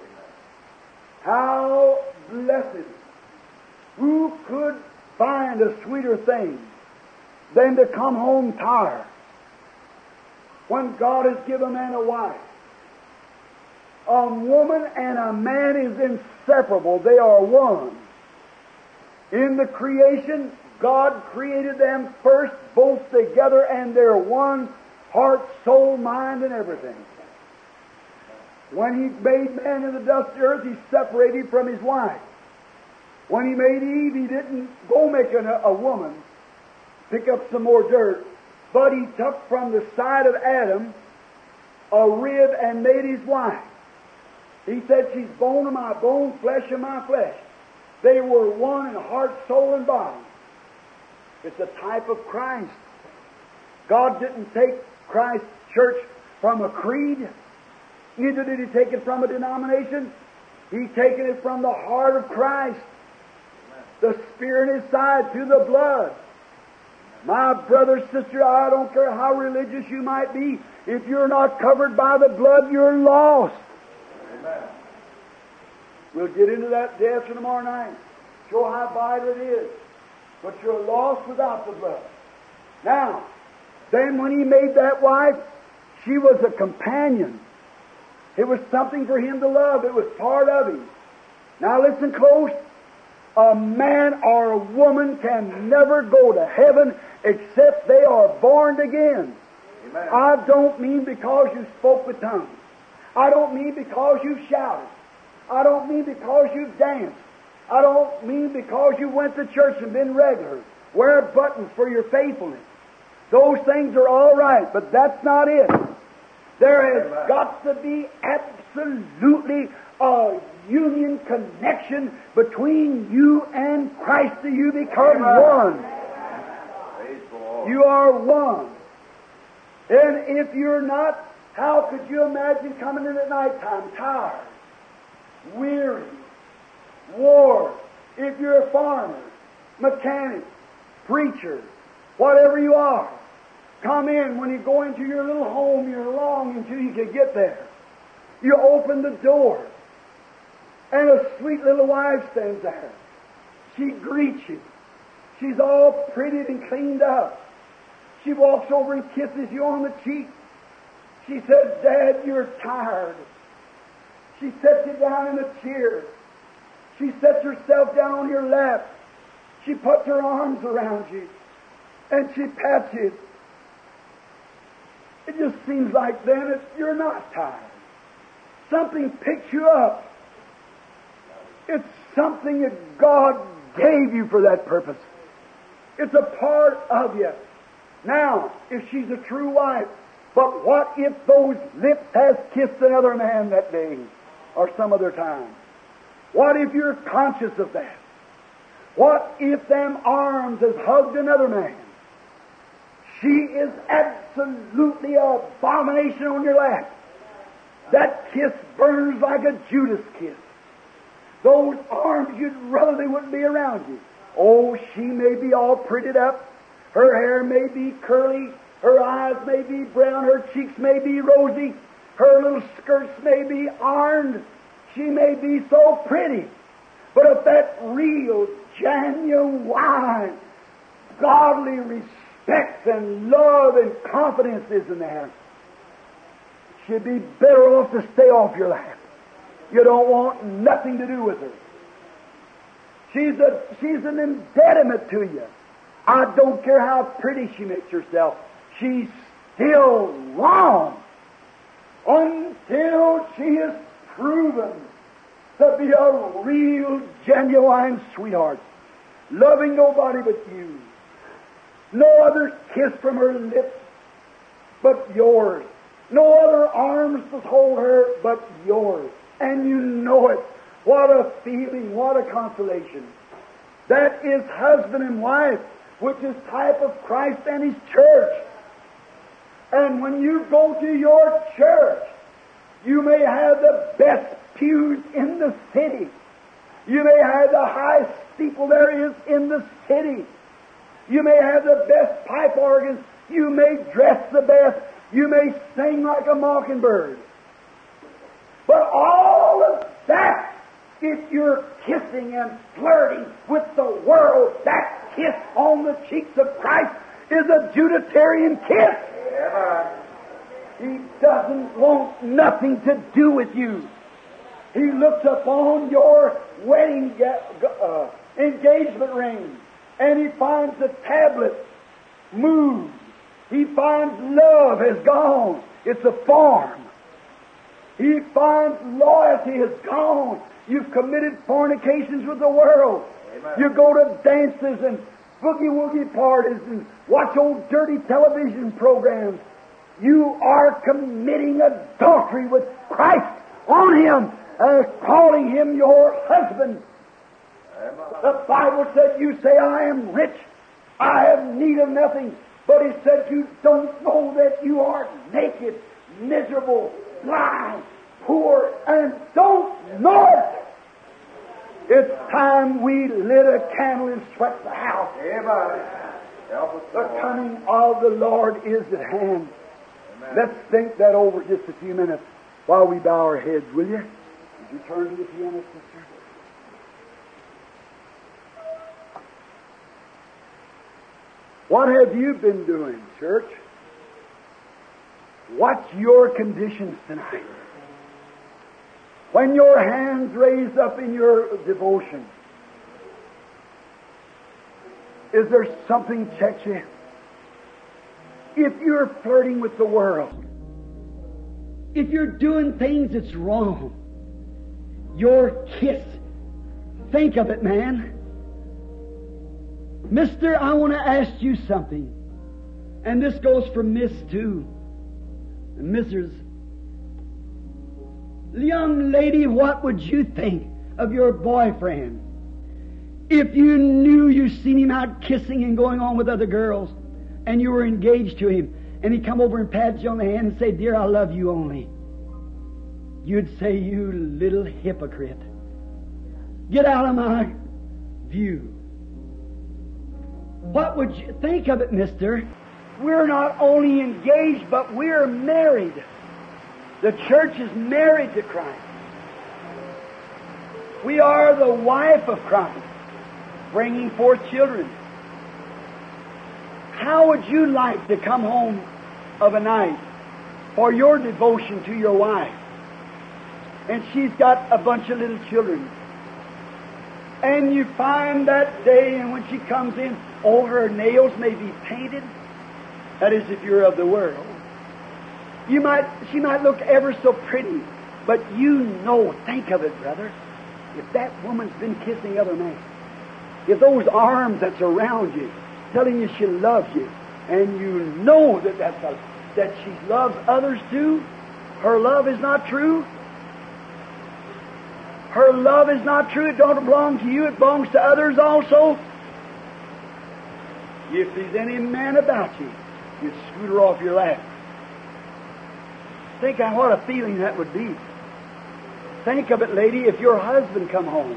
How blessed! Who could find a sweeter thing than to come home tired when God has given a man a wife? A woman and a man is inseparable. They are one. In the creation, God created them first, both together, and they're one, heart, soul, mind, and everything. When He made man in the dust of the earth, He separated from his wife. When He made Eve, He didn't go make a woman, pick up some more dirt, but He took from the side of Adam a rib and made his wife. He said, "She's bone of my bone, flesh of my flesh." They were one in heart, soul, and body. It's a type of Christ. God didn't take Christ's church from a creed. Neither did He take it from a denomination. He taken it from the heart of Christ. The Spirit in His side through the blood. My brother, sister, I don't care how religious you might be. If you're not covered by the blood, you're lost. Amen. We'll get into that day after tomorrow night. Show how vital it is. But you're lost without the blood. Now, then when He made that wife, she was a companion. It was something for Him to love. It was part of Him. Now listen close. A man or a woman can never go to heaven except they are born again. Amen. I don't mean because you spoke with tongues. I don't mean because you shouted. I don't mean because you've danced. I don't mean because you went to church and been regular. Wear buttons for your faithfulness. Those things are all right, but that's not it. There has got to be absolutely a union connection between you and Christ, that you become one. Praise the Lord. You are one. And if you're not How could you imagine coming in at night time tired, weary, worn? If you're a farmer, mechanic, preacher, whatever you are, come in. When you go into your little home, you're longing till you can get there. You open the door, and a sweet little wife stands there. She greets you. She's all prettied and cleaned up. She walks over and kisses you on the cheek. She says, Dad, you're tired. She sets you down in a chair. She sets herself down on your lap. She puts her arms around you, and she pats you. It just seems like then that you're not tired. Something picks you up. It's something that God gave you for that purpose. It's a part of you. Now, if she's a true wife, but what if those lips has kissed another man that day or some other time? What if you're conscious of that? What if them arms has hugged another man? She is absolutely an abomination on your lap. That kiss burns like a Judas kiss. Those arms, you'd rather they wouldn't be around you. Oh, she may be all prettied up. Her hair may be curly. Her eyes may be brown. Her cheeks may be rosy. Her little skirts may be ironed. She may be so pretty. But if that real, genuine, godly respect and love and confidence is in there, she'd be better off to stay off your lap. You don't want nothing to do with her. She's an impediment to you. I don't care how pretty she makes herself. She's still wrong until she is proven to be a real, genuine sweetheart, loving nobody but you. No other kiss from her lips but yours. No other arms to hold her but yours. And you know it. What a feeling, what a consolation. That is husband and wife, which is type of Christ and His church. And when you go to your church, you may have the best pews in the city. You may have the highest steeple there is in the city. You may have the best pipe organs. You may dress the best. You may sing like a mockingbird. But all of that, if you're kissing and flirting with the world, that kiss on the cheeks of Christ is a Judatarian kiss. He doesn't want nothing to do with you. He looks upon your wedding engagement ring, and He finds the tablet moved. He finds love has gone. It's a form. He finds loyalty has gone. You've committed fornications with the world. Amen. You go to dances and boogie-woogie parties and watch old dirty television programs. You are committing adultery with Christ on Him and calling Him your husband. Amen. The Bible said, you say, I am rich. I have need of nothing. But He said, you don't know that you are naked, miserable, blind, poor, and don't know it. It's time we lit a candle and swept the house. Amen. The coming of the Lord is at hand. Amen. Let's think that over just a few minutes while we bow our heads, will you? Would you turn to the piano, sister? What have you been doing, church? What's your conditions tonight? When your hands raised up in your devotion, is there something checks you? If you're flirting with the world, if you're doing things that's wrong, your kiss, think of it, man. Mister, I want to ask you something. And this goes for Miss too. And Mrs. Young lady, what would you think of your boyfriend if you knew you seen him out kissing and going on with other girls and you were engaged to him and he come over and pat you on the hand and say, "Dear, I love you only," you'd say, "You little hypocrite. Get out of my view." What would you think of it, mister? We're not only engaged, but we're married. The church is married to Christ. We are the wife of Christ, bringing forth children. How would you like to come home of a night for your devotion to your wife, and she's got a bunch of little children, and you find that day, and when she comes in, all her nails may be painted? That is, if you're of the world. She might look ever so pretty, but you know, think of it, brother, if that woman's been kissing other men, if those arms that's around you, telling you she loves you, and you know that she loves others too, her love is not true. Her love is not true. It don't belong to you. It belongs to others also. If there's any man about you, you'd scoot her off your lap. Think of what a feeling that would be. Think of it, lady, if your husband come home.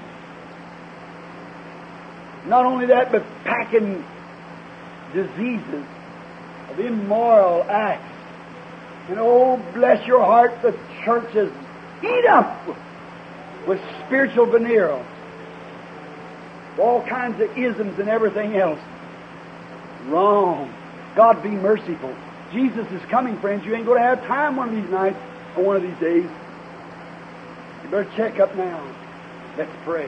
Not only that, but packing diseases of immoral acts. And oh, bless your heart, the church is eat up with spiritual veneer, all kinds of isms and everything else. Wrong. God be merciful. Jesus is coming, friends. You ain't going to have time one of these nights or one of these days. You better check up now. Let's pray.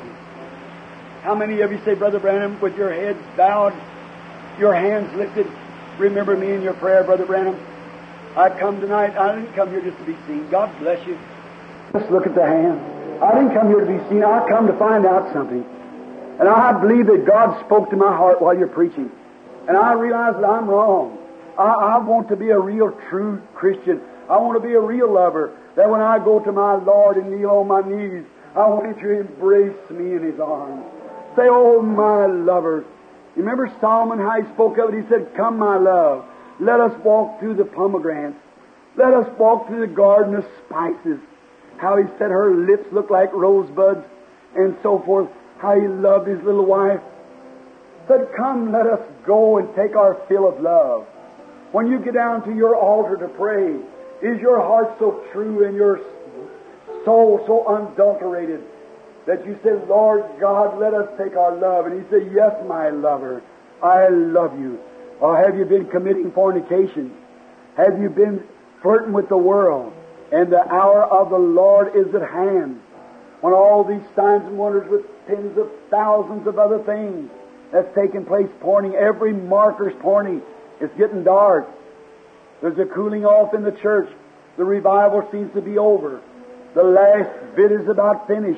How many of you say, Brother Branham, with your heads bowed, your hands lifted, remember me in your prayer, Brother Branham? I come tonight. I didn't come here just to be seen. God bless you. Let's look at the hands. I didn't come here to be seen. I come to find out something. And I believe that God spoke to my heart while you're preaching. And I realize that I'm wrong. I want to be a real, true Christian. I want to be a real lover. That when I go to my Lord and kneel on my knees, I want Him to embrace me in His arms. Say, "Oh, my lover." You remember Solomon, how he spoke of it? He said, "Come, my love, let us walk through the pomegranates. Let us walk through the garden of spices." How he said her lips looked like rosebuds and so forth. How he loved his little wife. Said, "Come, let us go and take our fill of love." When you get down to your altar to pray, is your heart so true and your soul so unadulterated that you say, "Lord God, let us take our love"? And He said, "Yes, my lover, I love you." Or have you been committing fornication? Have you been flirting with the world? And the hour of the Lord is at hand, when all these signs and wonders with tens of thousands of other things that's taking place, pointing, every marker's pointing. It's getting dark. There's a cooling off in the church. The revival seems to be over. The last bit is about finished.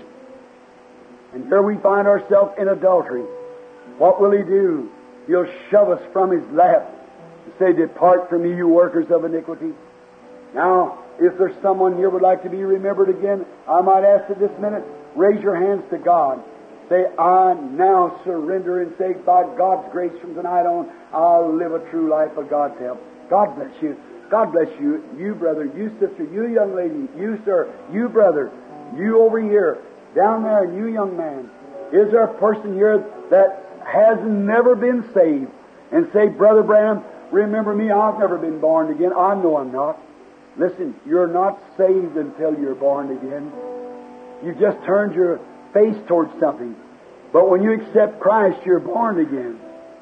And here we find ourselves in adultery. What will He do? He'll shove us from His lap and say, "Depart from me, you workers of iniquity." Now, if there's someone here would like to be remembered again, I might ask at this minute, raise your hands to God. Say, "I now surrender," and say, "By God's grace from tonight on, I'll live a true life for God's help." God bless you. God bless you. You brother, you sister, you young lady, you sir, you brother, you over here, down there, and you young man. Is there a person here that has never been saved? And say, "Brother Branham, remember me, I've never been born again." I know I'm not. Listen, you're not saved until you're born again. You just turned your face towards something. But when you accept Christ, you're born again.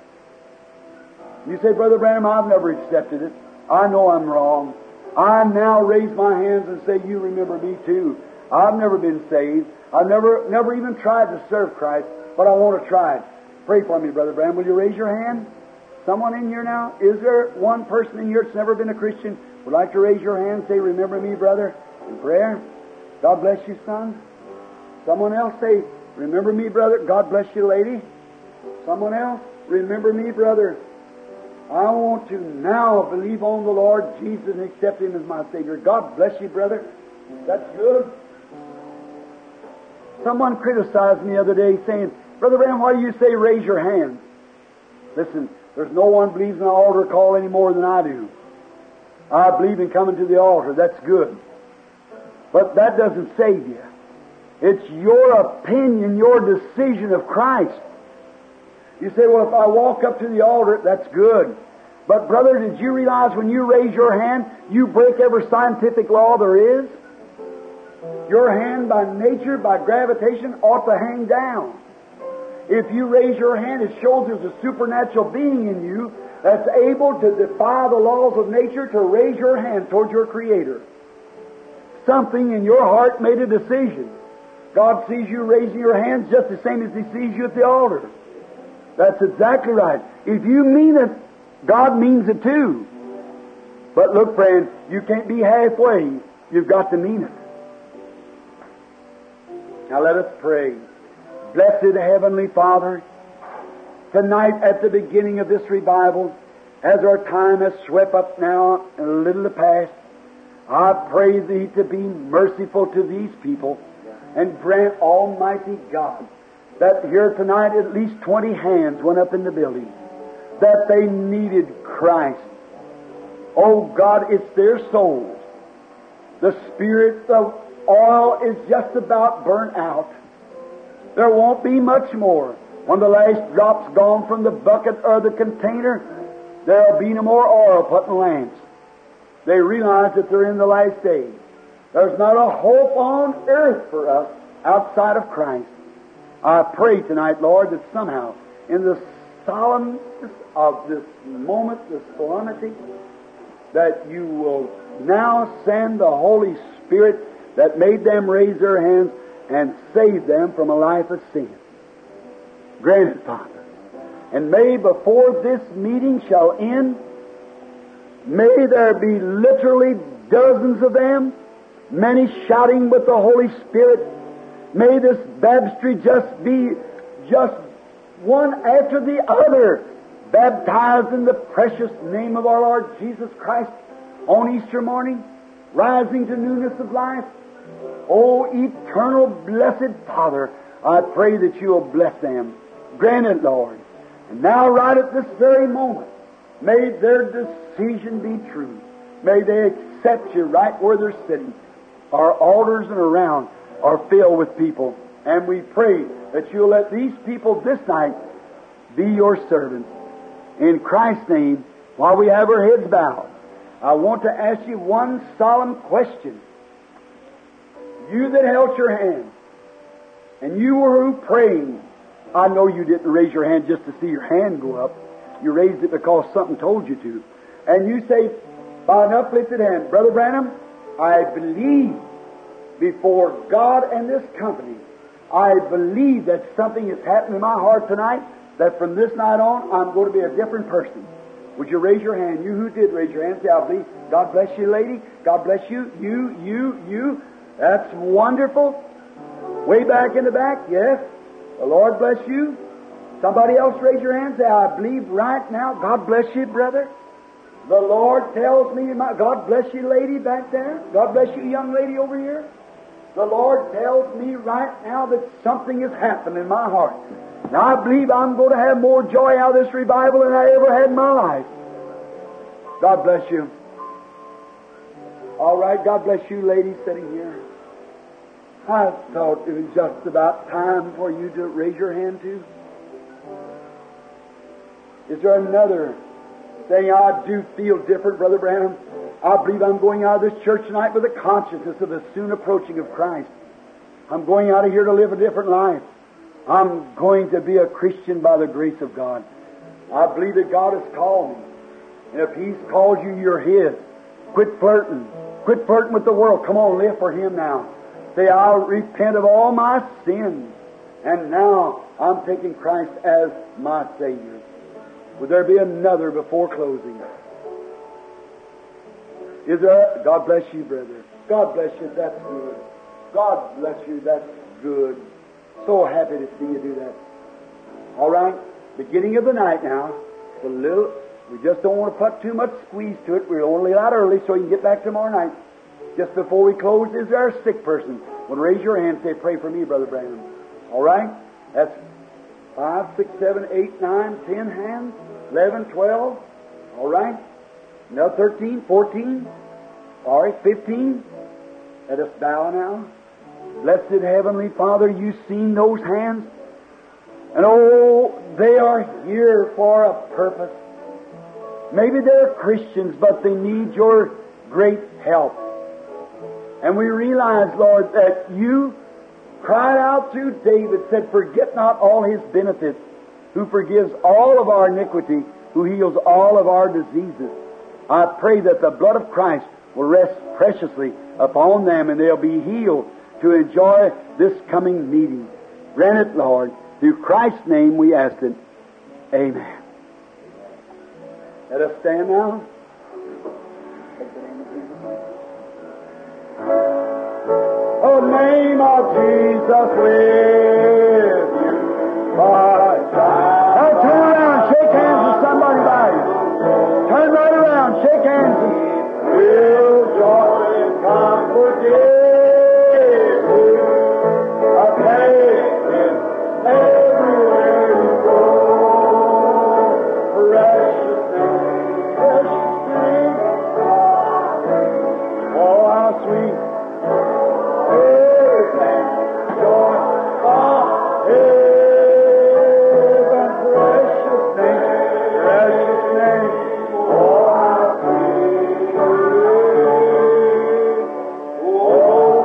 You say, "Brother Branham, I've never accepted it. I know I'm wrong." I now raise my hands and say, "You remember me too. I've never been saved. I've never even tried to serve Christ, but I want to try it. Pray for me, Brother Branham. Will you raise your hand? Someone in here now? Is there one person in here that's never been a Christian? Would like to raise your hand and say, "Remember me, brother," in prayer? God bless you, son. Someone else say, "Remember me, brother." God bless you, lady. Someone else, "Remember me, brother. I want to now believe on the Lord Jesus and accept Him as my Savior." God bless you, brother. That's good. Someone criticized me the other day saying, "Brother Branham, why do you say raise your hand?" Listen, there's no one believes in the altar call any more than I do. I believe in coming to the altar. That's good. But that doesn't save you. It's your opinion, your decision of Christ. You say, well, if I walk up to the altar, that's good. But brother, did you realize when you raise your hand, you break every scientific law there is? Your hand by nature, by gravitation, ought to hang down. If you raise your hand, it shows there's a supernatural being in you that's able to defy the laws of nature to raise your hand toward your Creator. Something in your heart made a decision. God sees you raising your hands just the same as He sees you at the altar. That's exactly right. If you mean it, God means it too. But look, friend, you can't be halfway. You've got to mean it. Now let us pray. Blessed Heavenly Father, tonight at the beginning of this revival, as our time has swept up now and a little past, I pray Thee to be merciful to these people and grant, Almighty God, that here tonight at least 20 hands went up in the building, that they needed Christ. Oh God, it's their souls. The Spirit, the oil is just about burnt out. There won't be much more. When the last drop's gone from the bucket or the container, there'll be no more oil put in the lamps. They realize that they're in the last days. There's not a hope on earth for us outside of Christ. I pray tonight, Lord, that somehow in the solemnness of this moment, this solemnity, that You will now send the Holy Spirit that made them raise their hands and save them from a life of sin. Grant it, Father. And may before this meeting shall end, may there be literally dozens of them, many shouting with the Holy Spirit. May this baptistry just be just one after the other, baptized in the precious name of our Lord Jesus Christ on Easter morning, rising to newness of life. O eternal blessed Father, I pray that You will bless them. Grant it, Lord. And now, right at this very moment, may their decision be true. May they accept You right where they're sitting. Our altars and around are filled with people. And we pray that You'll let these people this night be Your servants. In Christ's name, while we have our heads bowed, I want to ask you one solemn question. You that held your hand, and you were praying, I know you didn't raise your hand just to see your hand go up. You raised it because something told you to. And you say, by an uplifted hand, Brother Branham, I believe before God and this company, I believe that something has happened in my heart tonight, that from this night on, I'm going to be a different person. Would you raise your hand? You who did raise your hand, say, I believe. God bless you, lady. God bless you. You. That's wonderful. Way back in the back, yes. The Lord bless you. Somebody else raise your hand, say, I believe right now. God bless you, brother. The Lord tells me, God bless you, lady back there. God bless you, young lady over here. The Lord tells me right now that something has happened in my heart. Now I believe I'm going to have more joy out of this revival than I ever had in my life. God bless you. All right, God bless you, lady sitting here. I thought it was just about time for you to raise your hand too. Is there another saying, I do feel different, Brother Branham? I believe I'm going out of this church tonight with a consciousness of the soon approaching of Christ. I'm going out of here to live a different life. I'm going to be a Christian by the grace of God. I believe that God has called me. And if He's called you, you're His. Quit flirting. Quit flirting with the world. Come on, live for Him now. Say, I'll repent of all my sins. And now I'm taking Christ as my Savior. Would there be another before closing? Is there? God bless you, brother. God bless you. That's good. God bless you. That's good. So happy to see you do that. All right. Beginning of the night now. It's a little. We just don't want to put too much squeeze to it. We're only out early so you can get back tomorrow night. Just before we close, is there a sick person? Well, raise your hand and say, pray for me, Brother Branham. All right? That's 5, 6, 7, 8, 9, 10 hands. 11, 12. All right? Now 13, 14, sorry, 15. Let us bow now. Blessed Heavenly Father, you've seen those hands. And oh, they are here for a purpose. Maybe they're Christians, but they need your great help. And we realize, Lord, that you cried out through David, said, forget not all his benefits, who forgives all of our iniquity, who heals all of our diseases. I pray that the blood of Christ will rest preciously upon them, and they'll be healed to enjoy this coming meeting. Grant it, Lord. Through Christ's name we ask it. Amen. Let us stand now. Oh, name of Jesus with you. Now turn around, shake hands with somebody by you. Turn right around, shake hands. Will joy and comfort give you a place everywhere you go. Precious name. Oh, how sweet. Joy of heaven. Precious name. Oh, how sweet. Oh,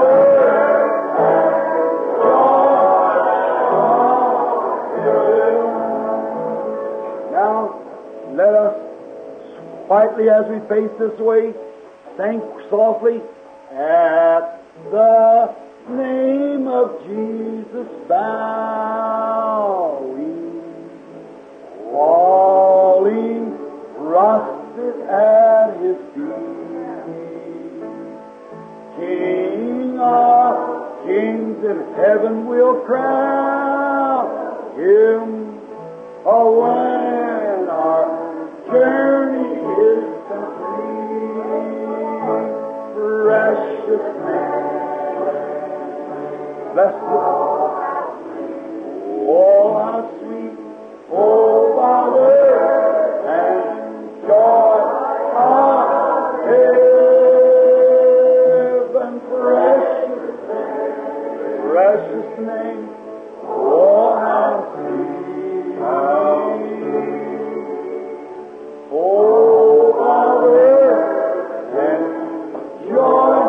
now, let us quietly, as we face this way, sing softly, at the name of Jesus bowing, falling prostrate at His feet. King of kings in heaven will crown Him. Oh, when our journey is complete, precious name, blessed, oh, how sweet, oh, power and joy of heaven, precious name, oh, how sweet. Oh, power and joy.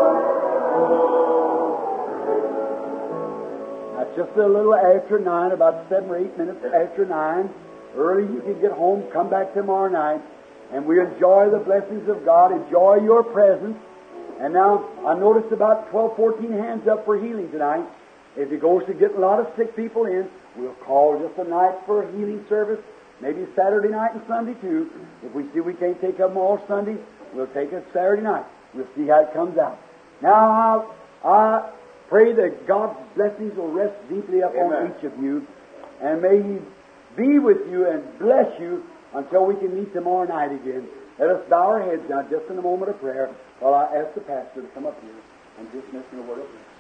Now, just a little after 9, about 7 or 8 minutes after 9. Early you can get home, come back tomorrow night, and we enjoy the blessings of God, enjoy your presence. And now, I noticed about 12, 14 hands up for healing tonight. If it goes to get a lot of sick people in, we'll call just a night for a healing service, maybe Saturday night and Sunday too. If we see we can't take them all Sunday, we'll take it Saturday night. We'll see how it comes out. Now, I pray that God's blessings will rest deeply upon each of you, and may He be with you and bless you until we can meet tomorrow night again. Let us bow our heads now just in a moment of prayer while I ask the pastor to come up here and dismiss in a word of prayer.